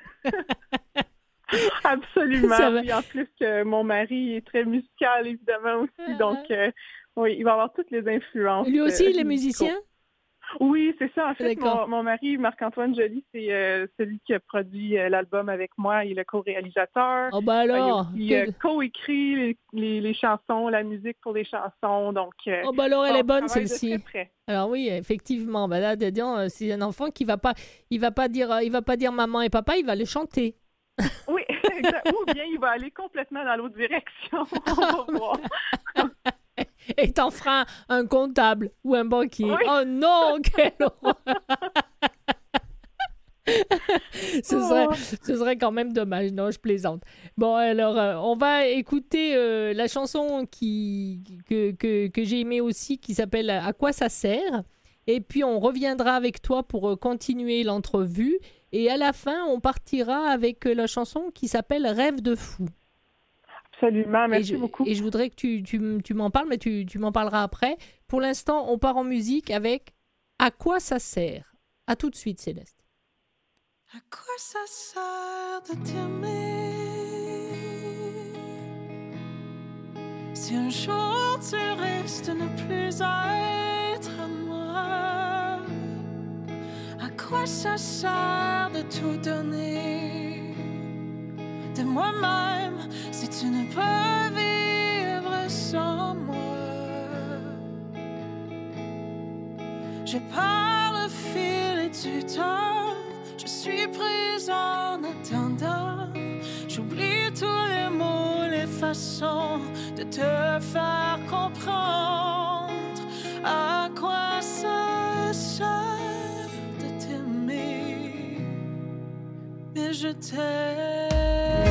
absolument. Ça va... Puis en plus, que mon mari est très musical, évidemment, aussi, donc euh, oui, il va avoir toutes les influences. Lui aussi, euh, il est musicien? Oui, c'est ça. En fait, D'accord. mon, mon mari, Marc-Antoine Joly, c'est euh, celui qui a produit euh, l'album avec moi. Il est le co-réalisateur. Oh bah Euh, il a alors aussi que- euh, co-écrit les, les, les chansons, la musique pour les chansons. Donc, euh, Oh bah alors elle on est bonne travaille de celle-ci. très près. Alors oui, effectivement, bah là, disons, euh, c'est un enfant qui va pas, il va pas dire, euh, il va pas dire maman et papa, il va le chanter. Oui, exact. Ou bien il va aller complètement dans l'autre direction. On va voir. Et t'en feras un, un comptable ou un banquier. Oui. Oh non, quelle horreur. ce, serait, Oh. ce serait quand même dommage. Non, je plaisante. Bon, alors, euh, on va écouter euh, la chanson qui, que, que, que j'ai aimée aussi, qui s'appelle « À quoi ça sert ?» Et puis, on reviendra avec toi pour euh, continuer l'entrevue. Et à la fin, on partira avec euh, la chanson qui s'appelle « Rêve de fou ». Absolument, merci et je, beaucoup. Et je voudrais que tu, tu, m- tu m'en parles, mais tu, tu m'en parleras après. Pour l'instant, on part en musique avec « À quoi ça sert ?» À tout de suite, Céleste. À quoi ça sert de t'aimer si un jour tu risques de ne plus être à moi? À quoi ça sert de tout donner de moi-même si tu ne peux vivre sans moi? Je pars le fil du temps, je suis prise en attendant. J'oublie tous les mots, les façons de te faire comprendre à quoi ça sert de t'aimer. Mais je t'aime.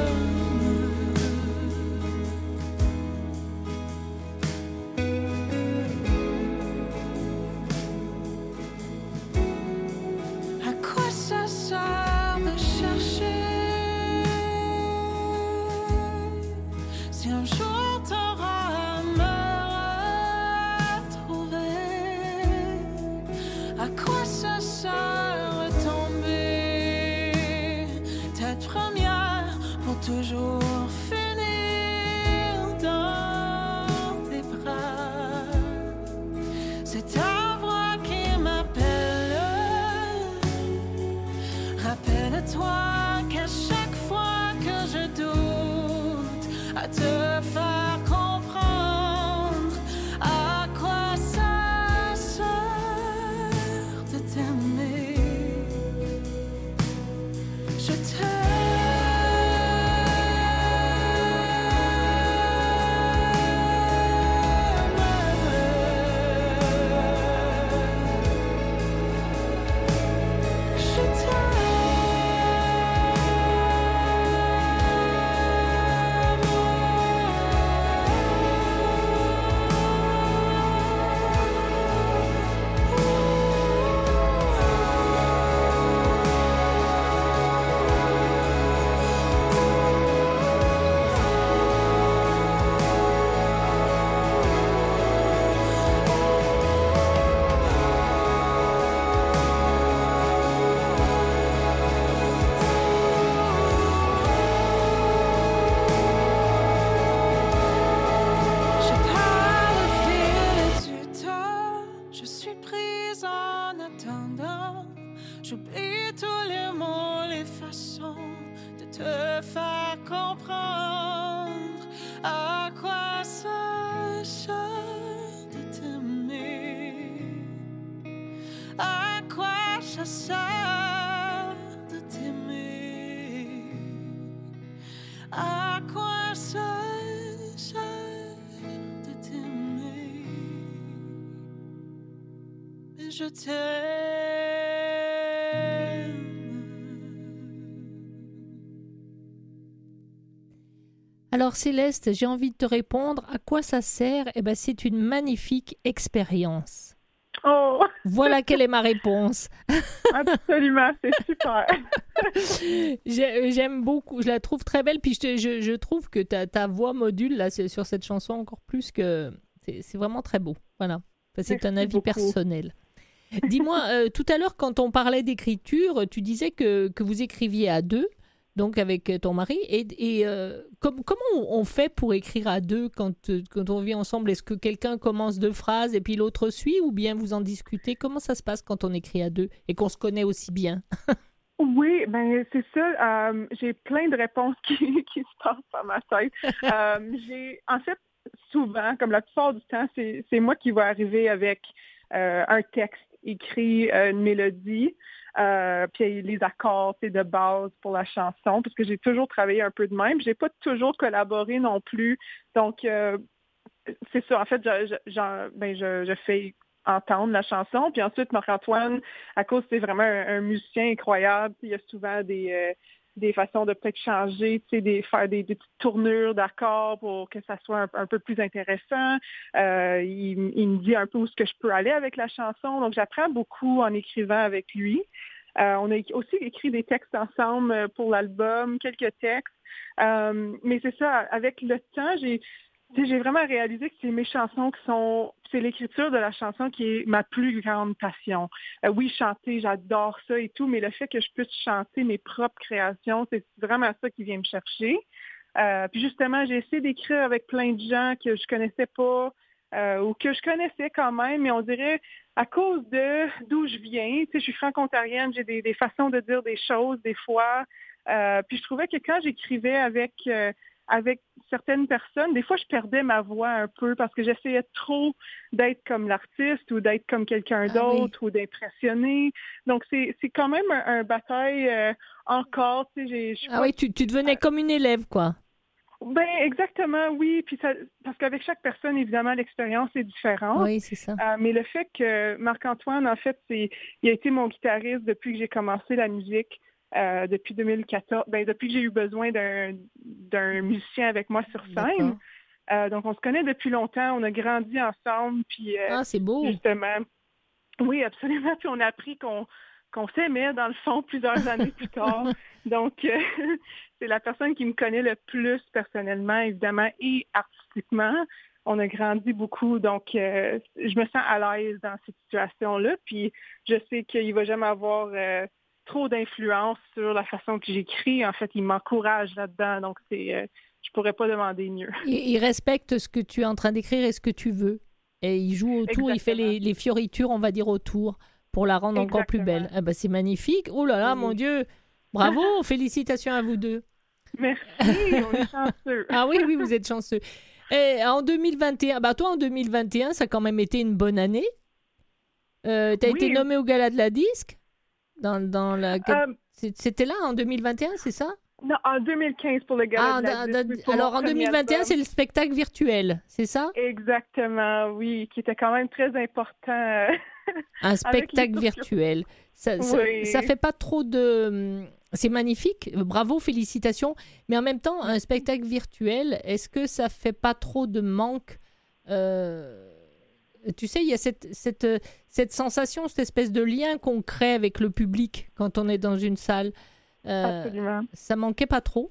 À quoi ça sert de chercher si un jour t'auras à me retrouver? À quoi ça sert de tomber tête première pour toujours finir dans tes bras? C'est ta voix qui m'appelle. Rappelle-toi qu'à chaque fois que je doute à te faire comprendre à quoi ça sert de t'aimer, je t'aime. Je Je pars le fil du temps, je suis prise en attendant. J'oublie tous les mots, les façons de te faire comprendre à quoi ça sert de t'aimer. À quoi ça sert de t'aimer? À quoi ça sert de t'aimer? Mais je t'aime. Alors Céleste, j'ai envie de te répondre. À quoi ça sert? Eh ben, c'est une magnifique expérience. Oh, Voilà quelle est ma réponse. absolument, c'est super. J'ai- J'aime beaucoup, je la trouve très belle. Puis je, te- je, je trouve que ta, ta voix module là, c'est- sur cette chanson encore plus que... C'est c'est vraiment très beau. Voilà. Enfin, c'est Merci un avis beaucoup. personnel. Dis-moi, euh, tout à l'heure, quand on parlait d'écriture, tu disais que, que vous écriviez à deux. donc avec ton mari. Et, et euh, com- comment on fait pour écrire à deux quand, quand on vit ensemble? Est-ce que quelqu'un commence deux phrases et puis l'autre suit, ou bien vous en discutez? Comment ça se passe quand on écrit à deux et qu'on se connaît aussi bien? Oui, ben c'est ça. Euh, j'ai plein de réponses qui, qui se passent par ma tête. euh, j'ai, en fait, souvent, comme la plupart du temps, c'est, c'est moi qui vais arriver avec euh, un texte écrit, euh, une mélodie, euh, puis les accords de base pour la chanson, parce que j'ai toujours travaillé un peu de même. J'ai pas toujours collaboré non plus. Donc, euh, c'est ça. En fait, je, je, je, ben, je, je fais entendre la chanson. Puis ensuite, Marc-Antoine, à cause c'est vraiment un, un musicien incroyable, il y a souvent des, euh, des façons de peut-être changer, des, faire des, des petites tournures d'accords pour que ça soit un, un peu plus intéressant. Euh, il, il me dit un peu où est-ce que je peux aller avec la chanson. Donc, j'apprends beaucoup en écrivant avec lui. Euh, on a aussi écrit des textes ensemble pour l'album, quelques textes. Euh, mais c'est ça, avec le temps, j'ai j'ai vraiment réalisé que c'est mes chansons qui sont... C'est l'écriture de la chanson qui est ma plus grande passion. Euh, oui, chanter, j'adore ça et tout, mais le fait que je puisse chanter mes propres créations, c'est vraiment ça qui vient me chercher. Euh, puis justement, j'ai essayé d'écrire avec plein de gens que je connaissais pas euh, ou que je connaissais quand même, mais on dirait à cause de d'où je viens. Tu sais, je suis franco-ontarienne, j'ai des, des façons de dire des choses des fois. Euh, puis je trouvais que quand j'écrivais avec... Euh, avec certaines personnes, des fois, je perdais ma voix un peu parce que j'essayais trop d'être comme l'artiste ou d'être comme quelqu'un d'autre ah oui. ou d'impressionner. Donc, c'est, c'est quand même un, un bataille euh, encore. Tu sais, j'ai, je ah oui, tu, tu devenais euh, comme une élève, quoi. Ben exactement, oui. Puis ça, parce qu'avec chaque personne, évidemment, l'expérience est différente. Oui, c'est ça. Euh, mais le fait que Marc-Antoine, en fait, c'est, il a été mon guitariste depuis que j'ai commencé la musique. Euh, depuis deux mille quatorze, ben, depuis que j'ai eu besoin d'un, d'un musicien avec moi sur scène. Euh, donc, on se connaît depuis longtemps, on a grandi ensemble. Puis, euh, ah, c'est beau! Justement, oui, absolument. Puis on a appris qu'on, qu'on s'aimait, dans le fond, plusieurs années plus tard. Donc, euh, c'est la personne qui me connaît le plus personnellement, évidemment, et artistiquement. On a grandi beaucoup, donc euh, je me sens à l'aise dans cette situation-là. Puis, je sais qu'il ne va jamais avoir... Euh, trop d'influence sur la façon que j'écris. En fait, il m'encourage là-dedans, donc c'est, euh, je pourrais pas demander mieux. Il, il respecte ce que tu es en train d'écrire et ce que tu veux. Et il joue autour, Exactement. Il fait les, les fioritures, on va dire, autour, pour la rendre Exactement. Encore plus belle. Ah ben, c'est magnifique. Oh là là, oui. Mon Dieu! Bravo! Félicitations à vous deux. Merci, on est chanceux. Ah oui, oui, vous êtes chanceux. Et en deux mille vingt et un, bah toi, en deux mille vingt et un, ça a quand même été une bonne année. Euh, tu as oui. été nommé au Gala de la Disque. Dans, dans la... euh, C'était là en deux mille vingt et un, c'est ça? Non, en deux mille quinze pour le Gala ah, de la d- d- Alors en deux mille vingt et un, album. C'est le spectacle virtuel, c'est ça? Exactement, oui, qui était quand même très important. Un spectacle virtuel. Ça, ça, oui. ça fait pas trop de... C'est magnifique, bravo, félicitations. Mais en même temps, un spectacle virtuel, est-ce que ça fait pas trop de manque euh... Tu sais, il y a cette, cette, cette sensation, cette espèce de lien qu'on crée avec le public quand on est dans une salle. Euh, Absolument. Ça manquait pas trop?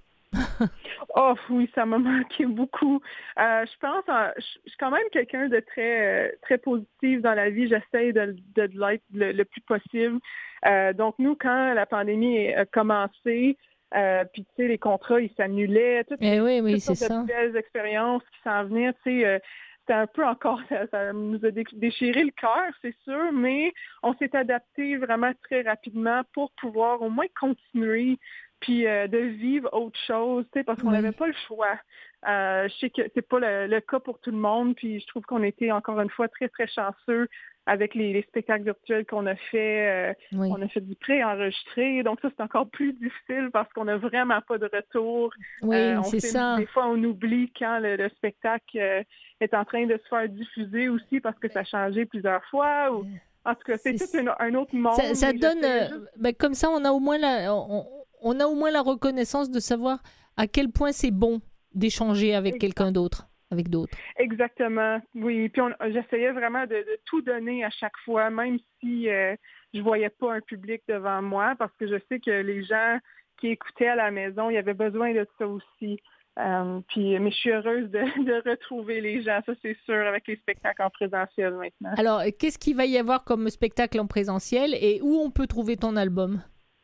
Oh oui, ça m'a manqué beaucoup. Euh, je pense, euh, je suis quand même quelqu'un de très, euh, très positif dans la vie. J'essaie de, de l'être le, le plus possible. Euh, donc nous, quand la pandémie a commencé, euh, puis tu sais, les contrats, ils s'annulaient. Toutes, eh oui, oui, toutes c'est sortes ça. de belles expériences qui s'en venaient, tu sais. Euh, C'était un peu encore, ça, ça nous a déchiré le cœur, c'est sûr, mais on s'est adapté vraiment très rapidement pour pouvoir au moins continuer puis euh, de vivre autre chose, tu sais, parce qu'on n'avait oui. pas le choix. Euh, je sais que c'est pas le, le cas pour tout le monde, puis je trouve qu'on était encore une fois très, très chanceux avec les, les spectacles virtuels qu'on a fait. Euh, oui. On a fait du pré-enregistré, donc ça, c'est encore plus difficile parce qu'on n'a vraiment pas de retour. Oui, euh, c'est fait, ça. Des fois, on oublie quand le, le spectacle euh, est en train de se faire diffuser aussi parce que ça a changé plusieurs fois. Ou... En tout cas, c'est, c'est tout un, un autre monde. Ça, ça donne... Euh, juste... ben, comme ça, on a au moins la, on, on a au moins la reconnaissance de savoir à quel point c'est bon d'échanger avec Exactement. quelqu'un d'autre. Avec d'autres. Exactement, oui. Puis on, j'essayais vraiment de, de tout donner à chaque fois, même si euh, je voyais pas un public devant moi, parce que je sais que les gens qui écoutaient à la maison, il y avait besoin de ça aussi. Euh, puis, mais je suis heureuse de, de retrouver les gens, ça c'est sûr, avec les spectacles en présentiel maintenant. Alors, qu'est-ce qu'il va y avoir comme spectacle en présentiel et où on peut trouver ton album?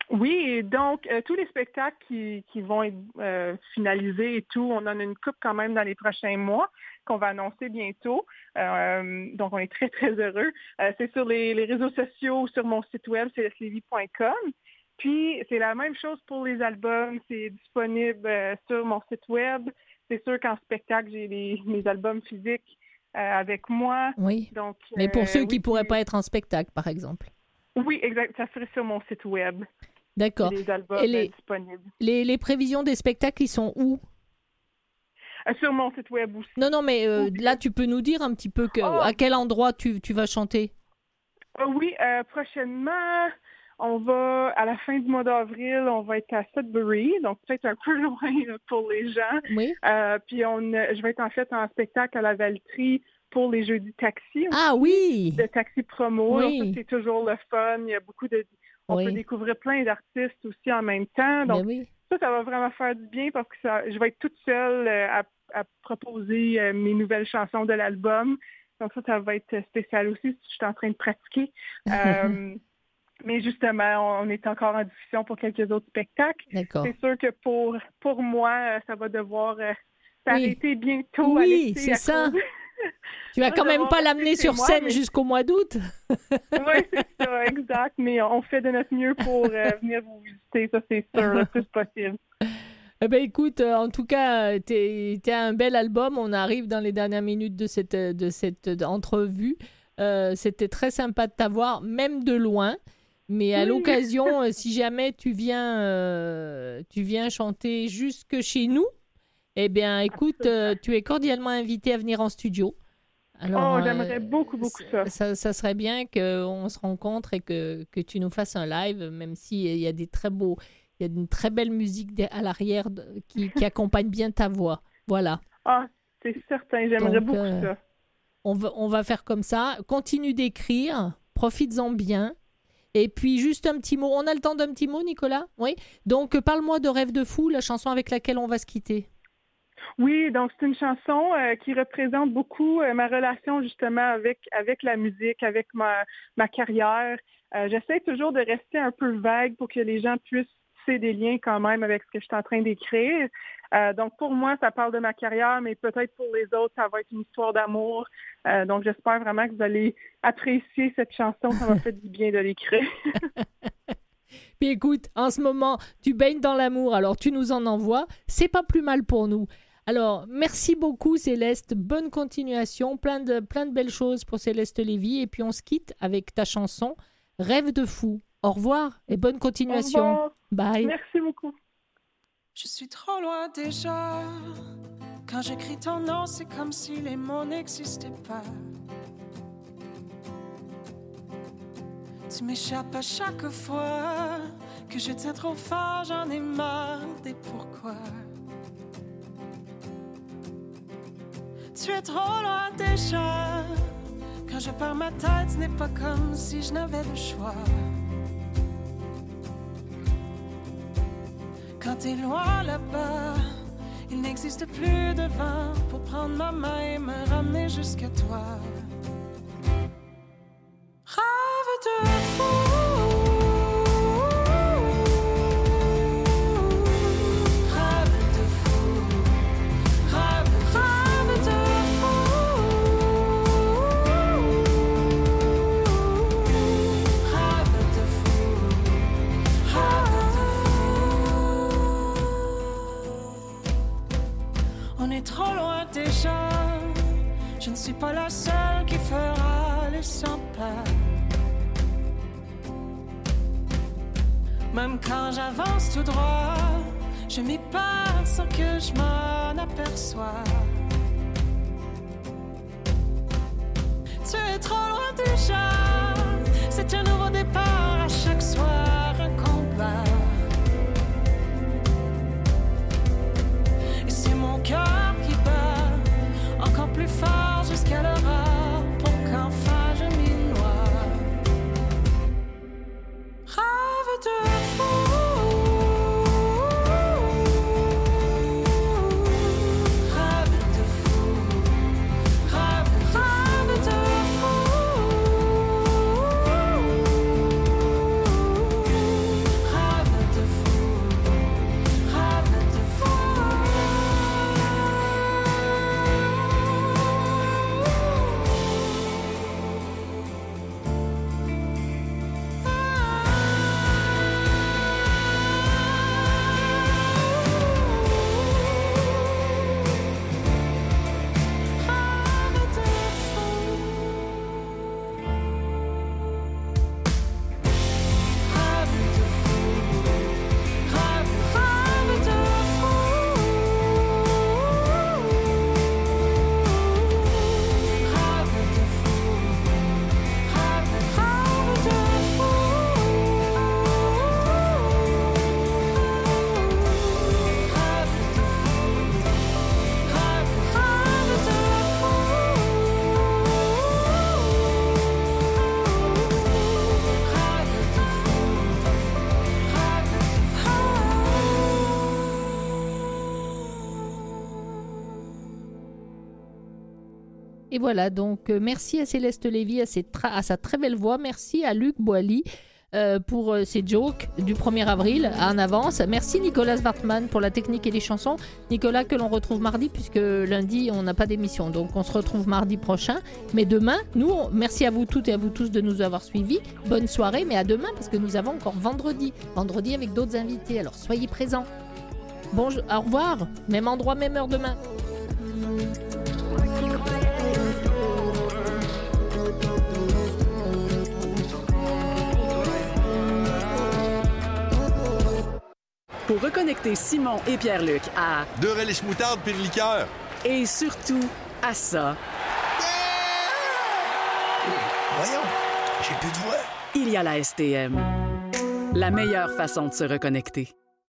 Oui, et donc, euh, tous les spectacles qui, qui vont être euh, finalisés et tout, on en a une coupe quand même dans les prochains mois qu'on va annoncer bientôt. Euh, donc, on est très, très heureux. Euh, c'est sur les, les réseaux sociaux, sur mon site web, c s lévis point com. Puis, c'est la même chose pour les albums. C'est disponible euh, sur mon site web. C'est sûr qu'en spectacle, j'ai les, mes albums physiques euh, avec moi. Oui, donc, mais pour euh, ceux qui ne oui, pourraient puis- pas être en spectacle, par exemple. Oui, exact. Ça serait sur mon site web. D'accord. Les albums Et les- euh, disponibles. Les, les prévisions des spectacles, ils sont où? Euh, sur mon site web aussi. Non, non, mais euh, là, tu peux nous dire un petit peu que, Oh. à quel endroit tu, tu vas chanter? Euh, oui, euh, prochainement, on va, à la fin du mois d'avril, on va être à Sudbury, donc peut-être un peu loin là, pour les gens. Oui. Euh, puis on, a- je vais être en fait en spectacle à la Valtrie pour les Jeudis Taxi. Ah oui! De Taxi Promo. Oui. Donc ça, c'est toujours le fun. Il y a beaucoup de... On Oui. peut découvrir plein d'artistes aussi en même temps. Donc, Ben oui. ça, ça va vraiment faire du bien parce que ça, je vais être toute seule euh, à, à proposer euh, mes nouvelles chansons de l'album. Donc ça, ça va être spécial aussi si je suis en train de pratiquer. Euh, mais justement, on, on est encore en discussion pour quelques autres spectacles. D'accord. C'est sûr que pour, pour moi, euh, ça va devoir euh, s'arrêter bientôt à Oui, l'été c'est à ça. cause- Tu vas Moi, quand je même vais pas rester l'amener chez sur moi, scène mais- jusqu'au mois d'août? Oui, c'est ça, exact. Mais on fait de notre mieux pour euh, venir vous visiter, ça c'est sûr, le plus possible. Eh ben écoute, euh, en tout cas, t'es, t'es un bel album. On arrive dans les dernières minutes de cette, de cette entrevue. Euh, c'était très sympa de t'avoir, même de loin. Mais à Oui. l'occasion, euh, si jamais tu viens, euh, tu viens chanter jusque chez nous, eh bien, écoute, euh, tu es cordialement invité à venir en studio. Alors, Oh, j'aimerais euh, beaucoup, beaucoup ça. ça. Ça serait bien qu'on se rencontre et que, que tu nous fasses un live, même s'il y a des très beaux, il y a une très belle musique de- à l'arrière de- qui, qui accompagne bien ta voix. Voilà. Ah, c'est certain, j'aimerais Donc, beaucoup euh, ça. On va, on va faire comme ça. Continue d'écrire, profites-en bien. Et puis, juste un petit mot. On a le temps d'un petit mot, Nicolas? Oui. Donc, euh, parle-moi de Rêve de fou, la chanson avec laquelle on va se quitter. Oui, donc c'est une chanson euh, qui représente beaucoup euh, ma relation justement avec avec la musique, avec ma, ma carrière. Euh, j'essaie toujours de rester un peu vague pour que les gens puissent tisser des liens quand même avec ce que je suis en train d'écrire. Euh, donc pour moi, ça parle de ma carrière, mais peut-être pour les autres, ça va être une histoire d'amour. Euh, donc j'espère vraiment que vous allez apprécier cette chanson. Ça m'a fait du bien de l'écrire. Puis écoute, en ce moment, tu baignes dans l'amour, alors tu nous en envoies. C'est pas plus mal pour nous. Alors, merci beaucoup Céleste, bonne continuation, plein de, plein de belles choses pour Céleste Lévy. Et puis on se quitte avec ta chanson Rêve de fou. Au revoir et bonne continuation. Au revoir. Bye. Merci beaucoup. Je suis trop loin déjà. Quand j'écris ton nom, c'est comme si les mots n'existaient pas. Tu m'échappes à chaque fois que je tiens trop fort, j'en ai marre des pourquoi. Tu es trop loin déjà. Quand je perds ma tête, ce n'est pas comme si je n'avais le choix. Quand t'es loin là-bas, il n'existe plus de vent pour prendre ma main et me ramener jusqu'à toi. Rêve de fou. Rêve de fou. Rêve, rêve de fou. Rêve de fou. Rêve de fou. On est trop loin déjà. Je ne suis pas la seule qui fera les cent pas. Même quand j'avance tout droit, je m'y perds sans que je m'en aperçois. Tu es trop loin déjà. C'est un nouveau départ à chaque soir, un combat. Et c'est mon cœur qui bat encore plus fort jusqu'à l'aurore pour qu'enfin je m'y noie. Rêve de fou. Rêve de fou. Rêve, rêve de fou. Et voilà, donc euh, merci à Céleste Lévy, à, ses tra- à sa très belle voix. Merci à Luc Boilly euh, pour euh, ses jokes du premier avril en avance. Merci Nicolas Wartmann pour la technique et les chansons. Nicolas que l'on retrouve mardi puisque lundi on n'a pas d'émission. Donc on se retrouve mardi prochain. Mais demain, nous, on... merci à vous toutes et à vous tous de nous avoir suivis. Bonne soirée, mais à demain parce que nous avons encore vendredi. Vendredi avec d'autres invités, alors soyez présents. Bon, je... au revoir. Même endroit, même heure demain. Pour reconnecter Simon et Pierre-Luc à Deux relish moutarde puis de liqueur. et surtout à ça, Voyons, j'ai plus de voix. il y a la S T M. La meilleure façon de se reconnecter.